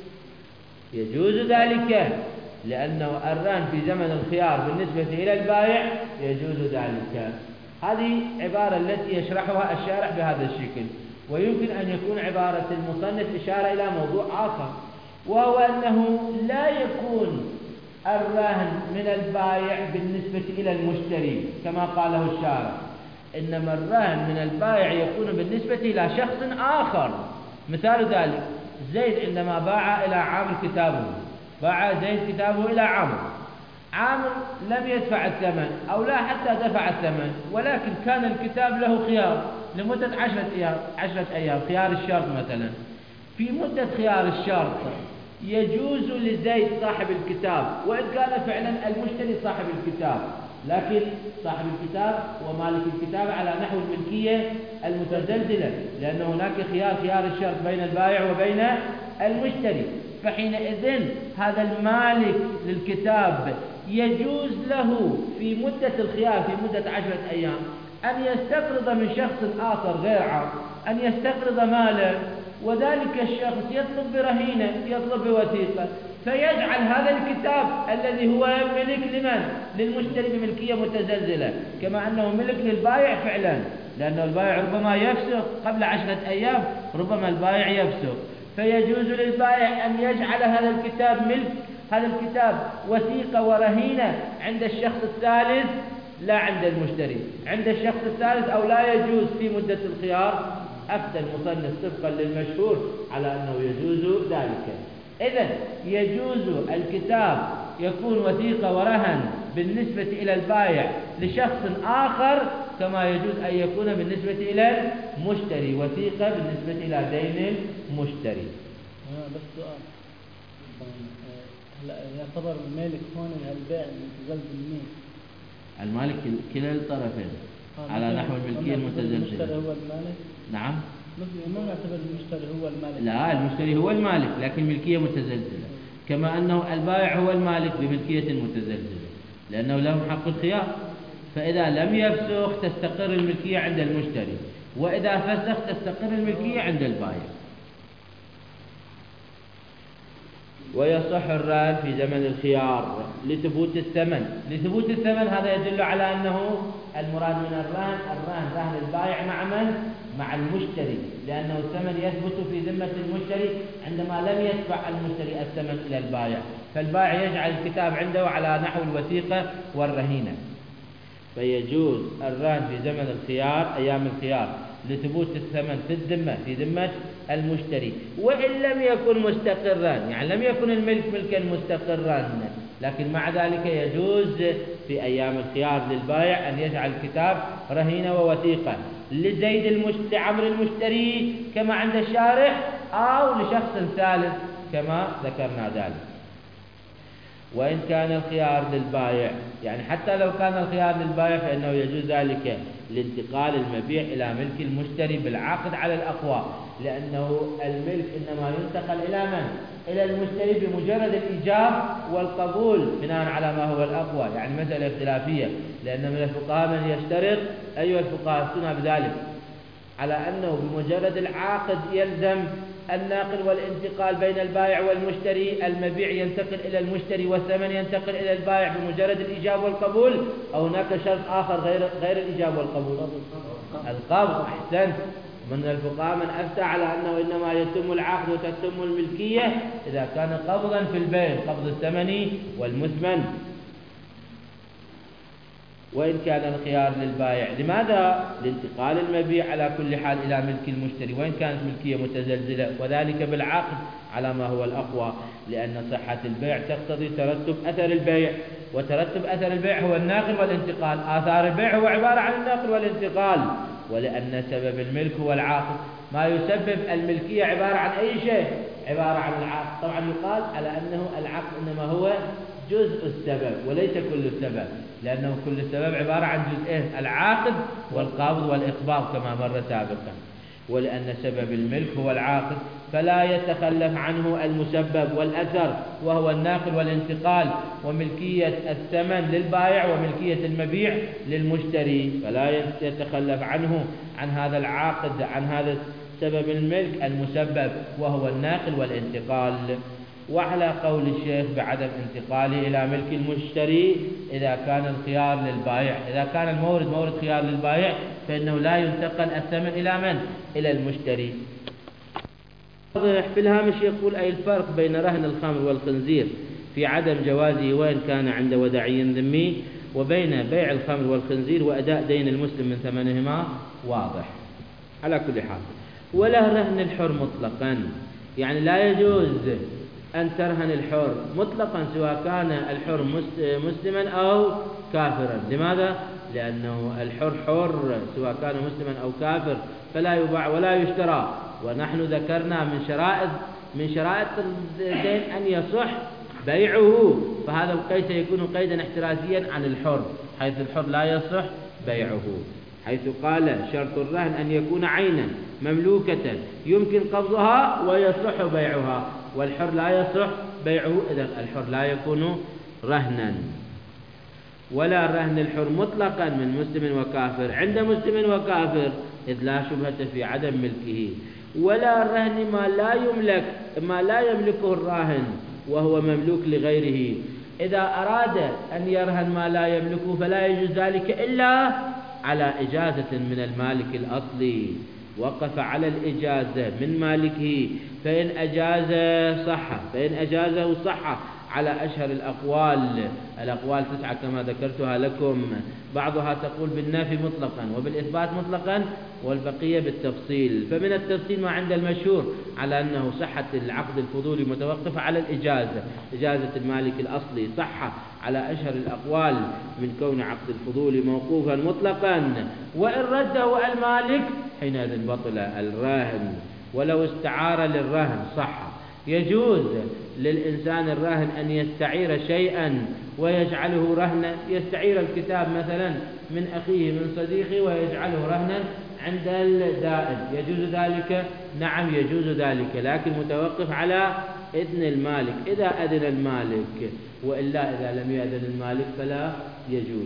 يجوز ذلك، لأنه الرهن في زمن الخيار بالنسبة إلى البائع يجوز ذلك. هذه عبارة التي يشرحها الشارح بهذا الشكل. ويمكن أن يكون عبارة المصنف إشارة إلى موضوع آخر، وهو أنه لا يكون الرهن من البائع بالنسبة إلى المشتري كما قاله الشارح، إنما الرهن من البائع يكون بالنسبة إلى شخص آخر. مثال ذلك زيد عندما باع إلى عامر كتابه، باع زيد كتابه إلى عامر، عامر لم يدفع الثمن أو لا حتى دفع الثمن، ولكن كان الكتاب له خيار لمدة عشرة أيام عشرة أيام خيار الشرط مثلا. في مدة خيار الشرط يجوز لزيد صاحب الكتاب وإن كان فعلا المشتري صاحب الكتاب، لكن صاحب الكتاب ومالك الكتاب على نحو الملكية المتزلزلة، لأن هناك خيار خيار الشرط بين البائع وبين المشتري. فحينئذ هذا المالك للكتاب يجوز له في مدة الخيار في مدة عشرة أيام أن يستقرض من شخص آخر غير عام، أن يستقرض مالا، وذلك الشخص يطلب برهينة، يطلب بوثيقة، فيجعل هذا الكتاب الذي هو ملك لمن؟ للمشتري بملكية متزلزلة، كما أنه ملك للبائع فعلا، لأن البائع ربما يفسخ قبل عشرة أيام، ربما البائع يفسخ، فيجوز للبائع أن يجعل هذا الكتاب ملك، هذا الكتاب وثيقة ورهينة عند الشخص الثالث لا عند المشتري، عند الشخص الثالث أو لا يجوز في مدة الخيار. أفتى المصنف طبقا للمشهور على أنه يجوز ذلك. إذن يجوز الكتاب يكون وثيقة ورهن بالنسبة إلى البائع لشخص آخر، كما يجوز أن يكون بالنسبة إلى المشتري وثيقة بالنسبة إلى دين المشتري. آه بس سؤال، هلا يعتبر المالك هون البائع المتزلزل مين؟ المالك كلا الطرفين آه على نحو الملكية المتزلزلة. المشتري هو المالك؟ نعم. ما نعتبر المشتري هو المالك؟ لا، المشتري هو المالك لكن ملكية متزلزلة، كما أنه البائع هو المالك بملكية متزلزلة لأنه له حق الخيار. فإذا لم يفسخ تستقر الملكية عند المشتري، وإذا فسخ تستقر الملكية عند البائع. ويصح الرهن في زمن الخيار لثبوت الثمن. لثبوت الثمن هذا يدل على أنه المراد من الرهن الرهن رهن البائع مع من؟ مع المشتري، لأنه الثمن يثبت في ذمة المشتري عندما لم يدفع المشتري الثمن إلى البائع، فالبائع يجعل الكتاب عنده على نحو الوثيقة والرهينة. فيجوز الرهن في زمن الخيار أيام الخيار لثبوت الثمن في الذمة في ذمة المشتري، وإن لم يكن مستقرا، يعني لم يكن الملك ملكا مستقرا، لكن مع ذلك يجوز في أيام الخيار للبائع أن يجعل الكتاب رهينة ووثيقة لزيد المشتري لعمر المشتري كما عند الشارح، أو لشخص ثالث كما ذكرنا ذلك. وإن كان الخيار للبائع، يعني حتى لو كان الخيار للبائع فإنه يجوز ذلك لانتقال المبيع إلى ملك المشتري بالعقد على الأقوى، لأنه الملك إنما ينتقل إلى من؟ إلى المشتري بمجرد الإيجاب والقبول بناء على ما هو الأقوى، يعني مسألة اختلافية، لأن من الفقهاء من يشترط، أيها الفقهاء افتونا بذلك، على أنه بمجرد العقد يلزم الناقل والانتقال بين البائع والمشتري، المبيع ينتقل إلى المشتري والثمن ينتقل إلى البائع بمجرد الإيجاب والقبول، أو هناك شرط آخر غير غير الإيجاب والقبول؟ القبض. أحسنت. من الفقهاء من أفتى على أنه إنما يتم العقد وتتم الملكية إذا كان قبضا في البيع، قبض الثمن والمثمن. وإن كان الخيار للبائع. لماذا؟ لانتقال المبيع على كل حال إلى ملك المشتري وإن كانت ملكية متزلزلة، وذلك بالعقد على ما هو الأقوى، لأن صحة البيع تقتضي ترتب أثر البيع، وترتب أثر البيع هو النقل والانتقال. آثار البيع هو عبارة عن النقل والانتقال، ولأن سبب الملك هو العقد. ما يسبب الملكية عبارة عن أي شيء، عبارة عن العقد. طبعا يقال على أنه العقد إنما هو جزء السبب وليس كل السبب، لأنه كل السبب عبارة عن جزئين، العاقد والقابض والإقباض كما مر سابقا. ولأن سبب الملك هو العاقد فلا يتخلف عنه المسبب والأثر وهو الناقل والانتقال، وملكية الثمن للبائع وملكية المبيع للمشتري، فلا يتخلف عنه عن هذا العاقد عن هذا سبب الملك المسبب وهو الناقل والانتقال. وعلى قول الشيخ بعدم انتقاله إلى ملك المشتري إذا كان الخيار للبائع، إذا كان المورد مورد خيار للبائع فإنه لا ينتقل الثمن إلى من؟ إلى المشتري. في الهامش يقول: أي الفرق بين رهن الخمر والخنزير في عدم جوازه وإن كان عند ودعي ذمي، وبين بيع الخمر والخنزير وأداء دين المسلم من ثمنهما واضح. على كل حال، وله رهن الحر مطلقا، يعني لا يجوز أن ترهن الحر مطلقا سواء كان الحر مسلما أو كافرا. لماذا؟ لأنه الحر حر سواء كان مسلما أو كافر، فلا يباع ولا يشترى. ونحن ذكرنا من شرائط من شرائط الدين أن يصح بيعه، فهذا القيد سيكون قيدا احترازيا عن الحر، حيث الحر لا يصح بيعه، حيث قال: شرط الرهن أن يكون عينا مملوكة يمكن قبضها ويصح بيعها، والحر لا يصح بيعه، إذن الحر لا يكون رهنا. ولا رهن الحر مطلقا من مسلم وكافر عند مسلم وكافر، إذ لا شبهة في عدم ملكه. ولا رهن ما لا يملك ما لا يملكه الراهن وهو مملوك لغيره، إذا أراد أن يرهن ما لا يملكه فلا يجوز ذلك إلا على إجازة من المالك الأصلي، وقف على الإجازة من مالكه، فإن أجاز صح فإن أجازه صح على أشهر الأقوال. الأقوال تسعة كما ذكرتها لكم، بعضها تقول بالنفي مطلقا وبالإثبات مطلقا، والبقية بالتفصيل. فمن التفصيل ما عند المشهور على أنه صحة العقد الفضولي متوقفة على الإجازة، إجازة المالك الأصلي، صح على أشهر الأقوال من كون عقد الفضولي موقوفا مطلقا، وإن رده المالك حينئذ بطل الراهن. ولو استعار للرهن صح. يجوز للإنسان الراهن أن يستعير شيئا ويجعله رهنا، يستعير الكتاب مثلا من أخيه من صديقه ويجعله رهنا عند الدائن، يجوز ذلك؟ نعم يجوز ذلك، لكن متوقف على إذن المالك، إذا أذن المالك، وإلا إذا لم يأذن المالك فلا يجوز.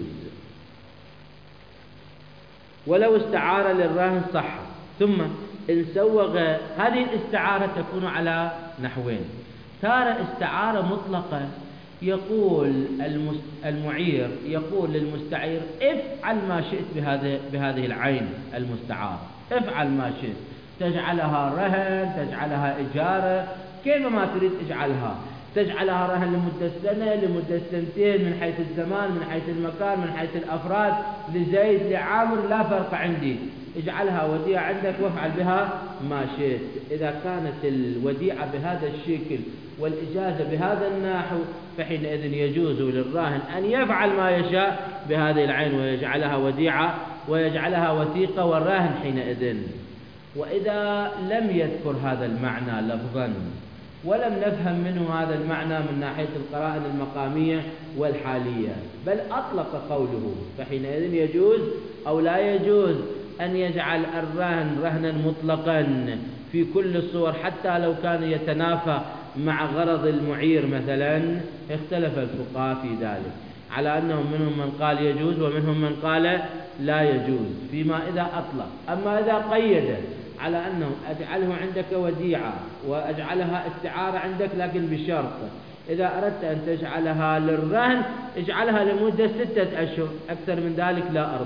ولو استعار للراهن صح. ثم إن سوغ، هذه الاستعارة تكون على نحوين: تارة استعارة مطلقة، يقول المعير يقول للمستعير: افعل ما شئت بهذه بهذه العين المستعارة، افعل ما شئت، تجعلها رهن، تجعلها إجارة، كيف ما تريد اجعلها، تجعلها رهن لمدة سنة، لمدة سنتين، من حيث الزمان، من حيث المكان، من حيث الأفراد، لزيد، لعامر، لا فرق عندي، اجعلها وديعة عندك وافعل بها ما شئت. إذا كانت الوديعة بهذا الشكل والإجازة بهذا النحو فحينئذ يجوز للراهن أن يفعل ما يشاء بهذه العين ويجعلها وديعة ويجعلها وثيقة، والراهن حينئذ. وإذا لم يذكر هذا المعنى لفظا ولم نفهم منه هذا المعنى من ناحية القرائن المقامية والحالية، بل أطلق قوله، فحينئذ يجوز أو لا يجوز أن يجعل الرهن رهنا مطلقا في كل الصور، حتى لو كان يتنافى مع غرض المعير مثلا. اختلف الفقهاء في ذلك، على أنهم منهم من قال يجوز ومنهم من قال لا يجوز فيما إذا أطلق. أما إذا قيد على أنه أجعله عندك وديعة وأجعلها استعارة عندك، لكن بشرط: إذا أردت أن تجعلها للرهن اجعلها لمدة ستة أشهر، أكثر من ذلك لا أرضى.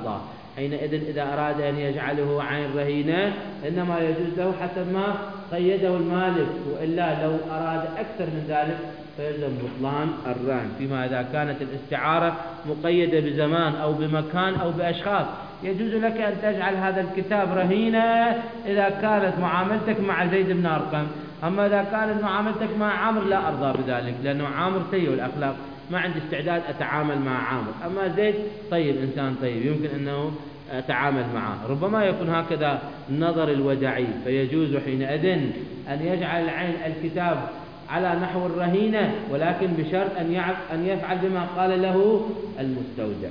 حينئذ إذا أراد أن يجعله عين رهينة إنما يجوز له حسب ما قيده المالك، وإلا لو أراد أكثر من ذلك فيلزم بطلان الرهن. فيما إذا كانت الاستعارة مقيدة بزمان أو بمكان أو بأشخاص يجوز لك أن تجعل هذا الكتاب رهينة إذا كانت معاملتك مع زيد بن أرقم، أما إذا كانت معاملتك مع عامر لا أرضى بذلك، لأنه عامر سيء الأخلاق، ما عندي استعداد أتعامل مع عامر. أما زيد طيب، إنسان طيب، يمكن أنه أتعامل معه. ربما يكون هكذا النظر الوداعي، فيجوز حينئذ أن يجعل العين الكتاب على نحو الرهينة، ولكن بشرط أن أن يفعل بما قال له المستودع.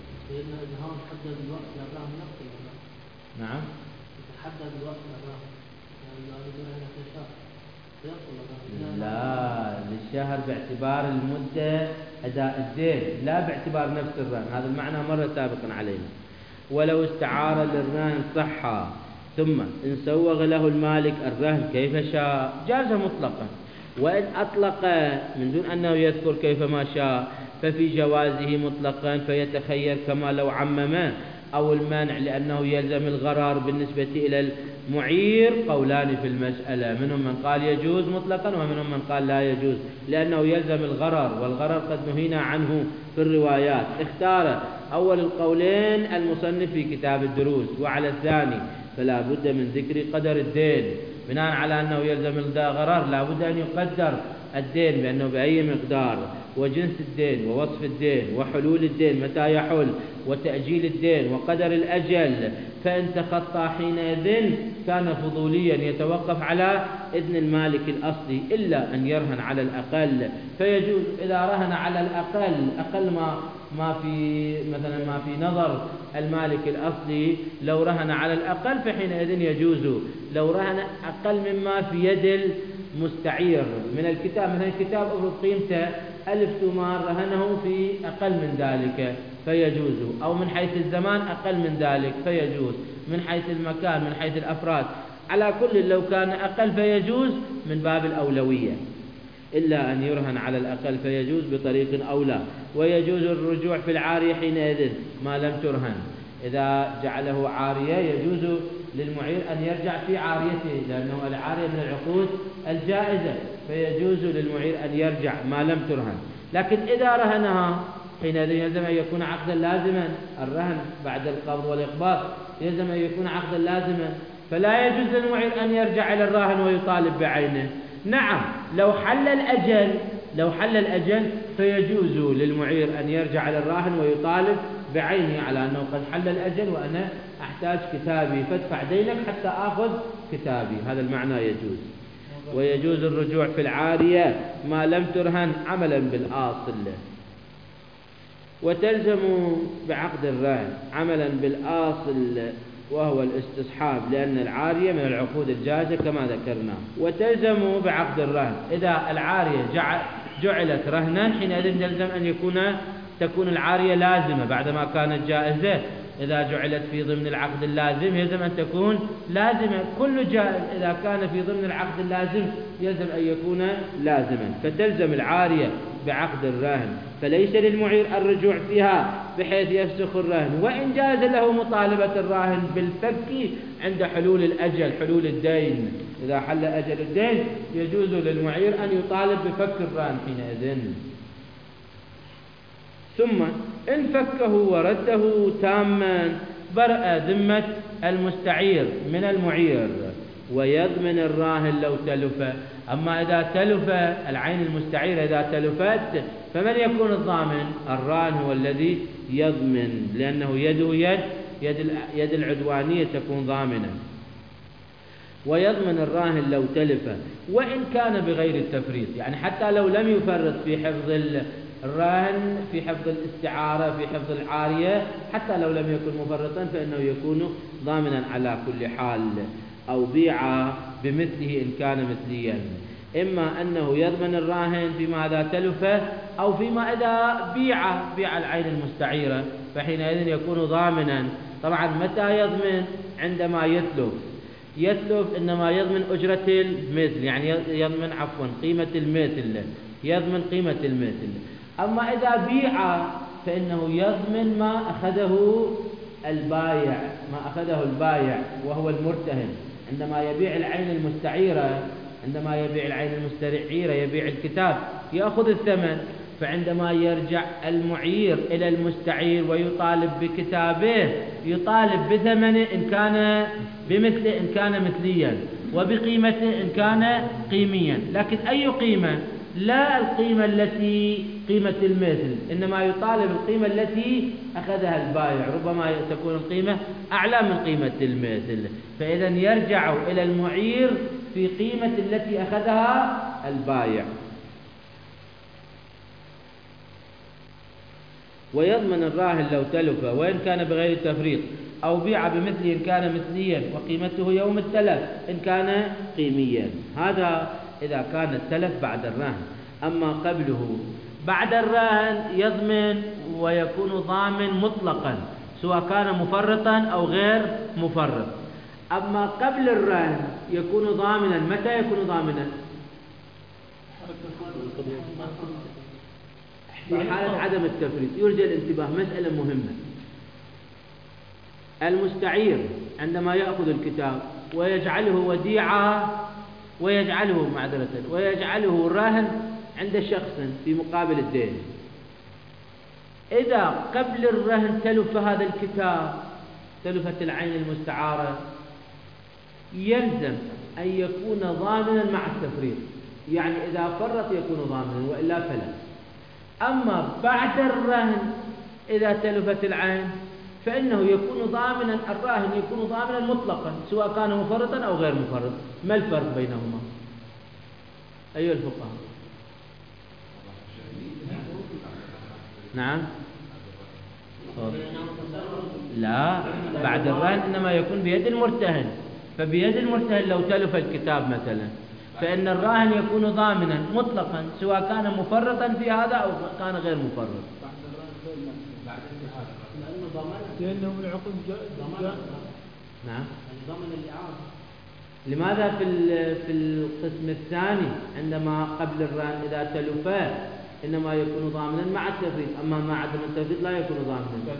نعم. يتحدد الوقت للراهن. لا، للشهر باعتبار المدة أداء الدين، لا باعتبار نفس الرهن. هذا المعنى مرة سابقا علينا. ولو استعار للرهن صحة ثم إن سوغ له المالك الرهن كيف شاء جاز مطلقا، وإن أطلق من دون أنه يذكر كيف ما شاء ففي جوازه مطلقا، فيتخير كما لو عمم، أو المنع لأنه يلزم الغرر. بالنسبة إلى المعير قولان في المسألة، منهم من قال يجوز مطلقا ومنهم من قال لا يجوز لأنه يلزم الغرر، والغرر قد نهينا عنه في الروايات. اختار أول القولين المصنف في كتاب الدروس، وعلى الثاني فلا بد من ذكر قدر الدين، بناء على أنه يلزم الغرر لا بد أن يقدر الدين بأنه بأي مقدار، وجنس الدين ووصف الدين وحلول الدين متى يحل وتأجيل الدين وقدر الأجل. فإن تخطى حينئذ كان فضوليا يتوقف على إذن المالك الأصلي، إلا أن يرهن على الأقل فيجوز. إذا رهن على الأقل أقل ما ما في مثلا ما في نظر المالك الأصلي، لو رهن على الأقل فحينئذ يجوز. لو رهن أقل مما في يد المستعير من الكتاب، مثلا الكتاب أفرض قيمته ألف ثمار رهنه في أقل من ذلك فيجوز، أو من حيث الزمان أقل من ذلك فيجوز، من حيث المكان من حيث الأفراد، على كل لو كان أقل فيجوز من باب الأولوية، إلا أن يرهن على الأقل فيجوز بطريق أولى. ويجوز الرجوع في العارية حينئذ ما لم ترهن. إذا جعله عارية يجوز للمعير أن يرجع في عاريته، لأنه العارية من العقود الجائزة، فيجوز للمعير أن يرجع ما لم ترهن. لكن إذا رهنها حينئذ يلزم أن يكون عقدا لازما. الرهن بعد القبض والإقباض يلزم أن يكون عقدا لازما، فلا يجوز للمعير أن يرجع إلى الراهن ويطالب بعينه. نعم، لو حل الأجل لو حل الأجل فيجوز للمعير أن يرجع إلى الراهن ويطالب بعينه على أنه قد حل الأجل وأنا أحتاج كتابي فادفع دينك حتى آخذ كتابي، هذا المعنى يجوز. ويجوز الرجوع في العارية ما لم ترهن عملا بالآصل. وتلزم بعقد الرهن عملا بالآصل وهو الاستصحاب، لأن العارية من العقود الجائزة كما ذكرنا. وتلزم بعقد الرهن إذا العارية جعلت رهنا حينئذ يلزم أن يكون تكون العارية لازمة بعدما كانت جائزة. إذا جعلت في ضمن العقد اللازم يلزم أن تكون لازمة. كل جائز إذا كان في ضمن العقد اللازم يلزم أن يكون لازما، فتلزم العارية بعقد الرهن، فليس للمعير الرجوع فيها بحيث يفسخ الرهن، وإن جاز له مطالبة الراهن بالفك عند حلول الأجل حلول الدين. إذا حل أجل الدين يجوز للمعير أن يطالب بفك الرهن حينئذ. ثم إن فكه ورده تاما برأ ذمة المستعير من المعير، ويضمن الراهن لو تلف. أما إذا تلف العين المستعيرة إذا تلفت فمن يكون الضامن؟ الراهن هو الذي يضمن، لأنه يده يد يد, يد العدوانية تكون ضامنة. ويضمن الراهن لو تلف وإن كان بغير التفريط، يعني حتى لو لم يفرط في حفظ الراهن في حفظ الاستعارة في حفظ العارية، حتى لو لم يكن مفرطا فإنه يكون ضامنا على كل حال. أو بيع بمثله إن كان مثليا، إما أنه يضمن الراهن فيما إذا تلف أو فيما إذا بيع بيع العين المستعيرة، فحينئذ يكون ضامنا. طبعا متى يضمن؟ عندما يتلف يتلف إنما يضمن أجرة المثل، يعني يضمن عفوا قيمة المثل يضمن قيمة المثل. أما إذا بيع فإنه يضمن ما أخذه البايع، ما أخذه البايع وهو المرتهن عندما يبيع العين المستعيرة، عندما يبيع العين المستعيرة يبيع الكتاب يأخذ الثمن، فعندما يرجع المعير إلى المستعير ويطالب بكتابه يطالب بثمنه إن كان بمثله إن كان مثليا، وبقيمته إن كان قيميا. لكن أي قيمة؟ لا القيمة التي قيمة المثل، إنما يطالب القيمة التي أخذها البائع، ربما تكون القيمة أعلى من قيمة المثل، فإذا يرجع إلى المعير في قيمة التي أخذها البائع. ويضمن الراهن لو تلف وإن كان بغير تفريط، أو بيع بمثله إن كان مثليا وقيمته يوم التلف إن كان قيميا. هذا إذا كان التلف بعد الرهن. أما قبله بعد الرهن يضمن ويكون ضامن مطلقا سواء كان مفرطا أو غير مفرط. أما قبل الرهن يكون ضامنا. متى يكون ضامنا؟ في حالة عدم التفريط. يرجى الانتباه، مسألة مهمة. المستعير عندما يأخذ الكتاب ويجعله وديعة ويجعله معذرة ويجعله راهن عند شخص في مقابل الدين، إذا قبل الرهن تلف هذا الكتاب، تلفت العين المستعارة، يلزم أن يكون ضامنا مع التفريط، يعني إذا فرط يكون ضامنا وإلا فلا. أما بعد الرهن إذا تلفت العين فإنه يكون ضامنا، الراهن يكون ضامنا مطلقا سواء كان مفرطا أو غير مفرط. ما الفرق بينهما أيها الفقهاء؟ نعم لا، بعد الرهن إنما يكون بيد المرتهن، فبيد المرتهن لو تلف الكتاب مثلا فإن الراهن يكون ضامنا مطلقا سواء كان مفرطا في هذا أو كان غير مفرط. لأنه من العقود ضمان. نعم. ضمن الإعارة. لماذا في في القسم الثاني عندما قبل الرهن إذا تلفا إنما يكون ضامنا مع التفريط، أما مع عدم التفريط لا يكون ضامنا؟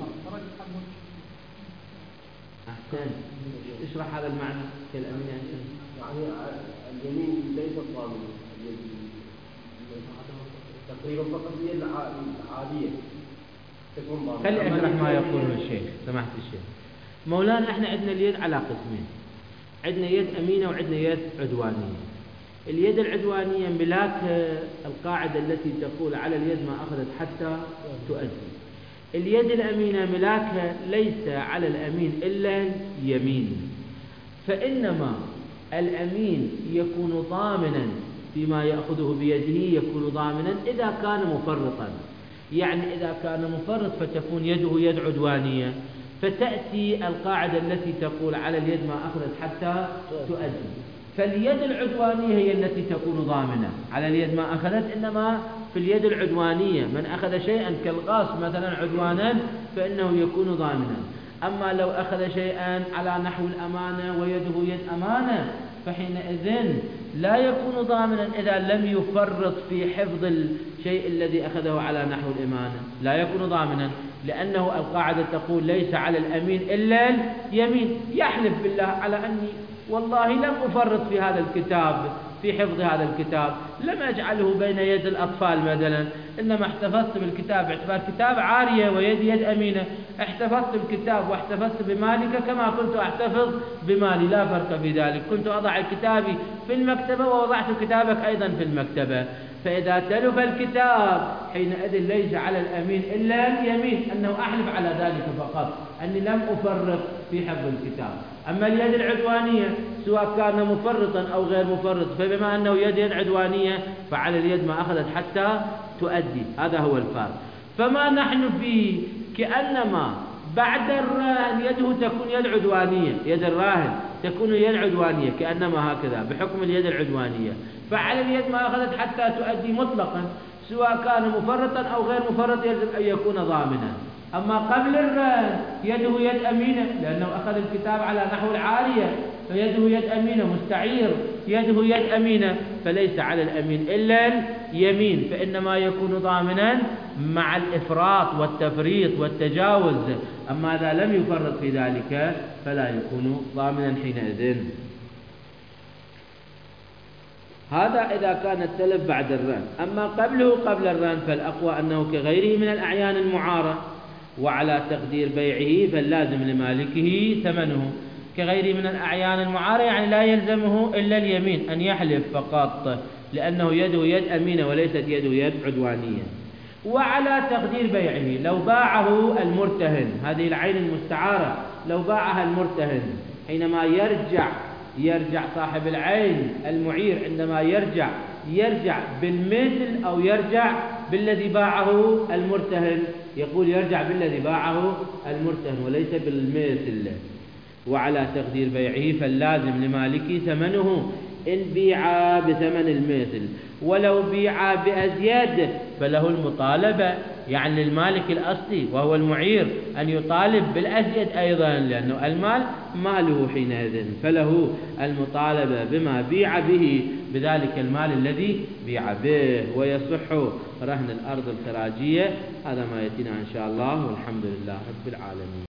أحسن. اشرح هذا المعنى كالأمين يا شيخ. يعني اليمين ليس ضامنا، تقريبا فقط هي العادية تكون ضامنة. خلي أشرح ما يقوله الشيخ سمحت الشيخ. مولانا احنا عندنا اليد على قسمين، عندنا يد أمينة وعندنا يد عدوانية. اليد العدوانية ملاك القاعدة التي تقول على اليد ما أخذت حتى تؤدي. اليد الأمينة ملاكها ليس على الأمين إلا يمين، فإنما الأمين يكون ضامنا فيما يأخذه بيده، يكون ضامنا إذا كان مفرطا، يعني إذا كان مفرط فتكون يده يد عدوانية، فتأتي القاعدة التي تقول على اليد ما أخذت حتى تؤدي. فاليد العدوانية هي التي تكون ضامنة على اليد ما أخذت، إنما في اليد العدوانية من أخذ شيئا كالغاص مثلا عدوانا فإنه يكون ضامنا. أما لو أخذ شيئا على نحو الأمانة ويده يد أمانة فحينئذ لا يكون ضامنا إذا لم يفرط في حفظ الشيء الذي أخذه على نحو الأمانة، لا يكون ضامنا، لأنه القاعدة تقول ليس على الأمين إلا اليمين. يحلف بالله على أني والله لم أفرط في هذا الكتاب، في حفظ هذا الكتاب، لم أجعله بين يد الأطفال مثلا، إنما احتفظت بالكتاب باعتبار كتاب عارية ويدي يد أمينة، احتفظت بالكتاب واحتفظت بمالك كما كنت أحتفظ بمالي، لا فرق في ذلك، كنت أضع كتابي في المكتبة ووضعت كتابك أيضا في المكتبة. فإذا تلف الكتاب حينئذ ليس على الأمين إلا اليمين، أنه أحلف على ذلك فقط أني لم أفرط في حفظ الكتاب. أما اليد العدوانية سواء كان مفرطا أو غير مفرط، فبما أنه يد عدوانية فعلى اليد ما أخذت حتى تؤدي، هذا هو الفرق. فما نحن فيه كأنما بعد الراهن يده تكون يد عدوانية، يد الراهن تكون يد عدوانية كأنما هكذا بحكم اليد العدوانية، فعلى اليد ما أخذت حتى تؤدي مطلقا سواء كان مفرطا أو غير مفرط يجب أن يكون ضامنا. أما قبل الرهن يده يد أمينة لأنه أخذ الكتاب على نحو العارية، فيده يد أمينة، مستعير يده يد أمينة، فليس على الأمين إلا اليمين، فإنما يكون ضامنا مع الإفراط والتفريط والتجاوز. أما إذا لم يفرط في ذلك فلا يكون ضامنا حينئذ. هذا إذا كان التلف بعد الرهن. أما قبله قبل الرهن فالأقوى أنه كغيره من الأعيان المعارة، وعلى تقدير بيعه فاللازم لمالكه ثمنه. كغيره من الأعيان المعارة يعني لا يلزمه إلا اليمين، أن يحلف فقط، لأنه يده يد أمينة وليست يده يد عدوانية. وعلى تقدير بيعه لو باعه المرتهن، هذه العين المستعارة لو باعها المرتهن حينما يرجع يرجع صاحب العين المعير عندما يرجع يرجع بالمثل أو يرجع بالذي باعه المرتهن، يقول يرجع بالذي باعه المرتهن وليس بالمثل. وعلى تقدير بيعه فاللازم لمالكه ثمنه إن بيع بثمن المثل، ولو بيع بأزياد فله المطالبة، يعني المالك الأصلي وهو المعير أن يطالب بالأزيد أيضا، لأنه المال ماله حينئذ، فله المطالبة بما بيع به بذلك المال الذي بيع به. ويصح رهن الأرض الخراجية. هذا ما يأتينا إن شاء الله، والحمد لله رب العالمين.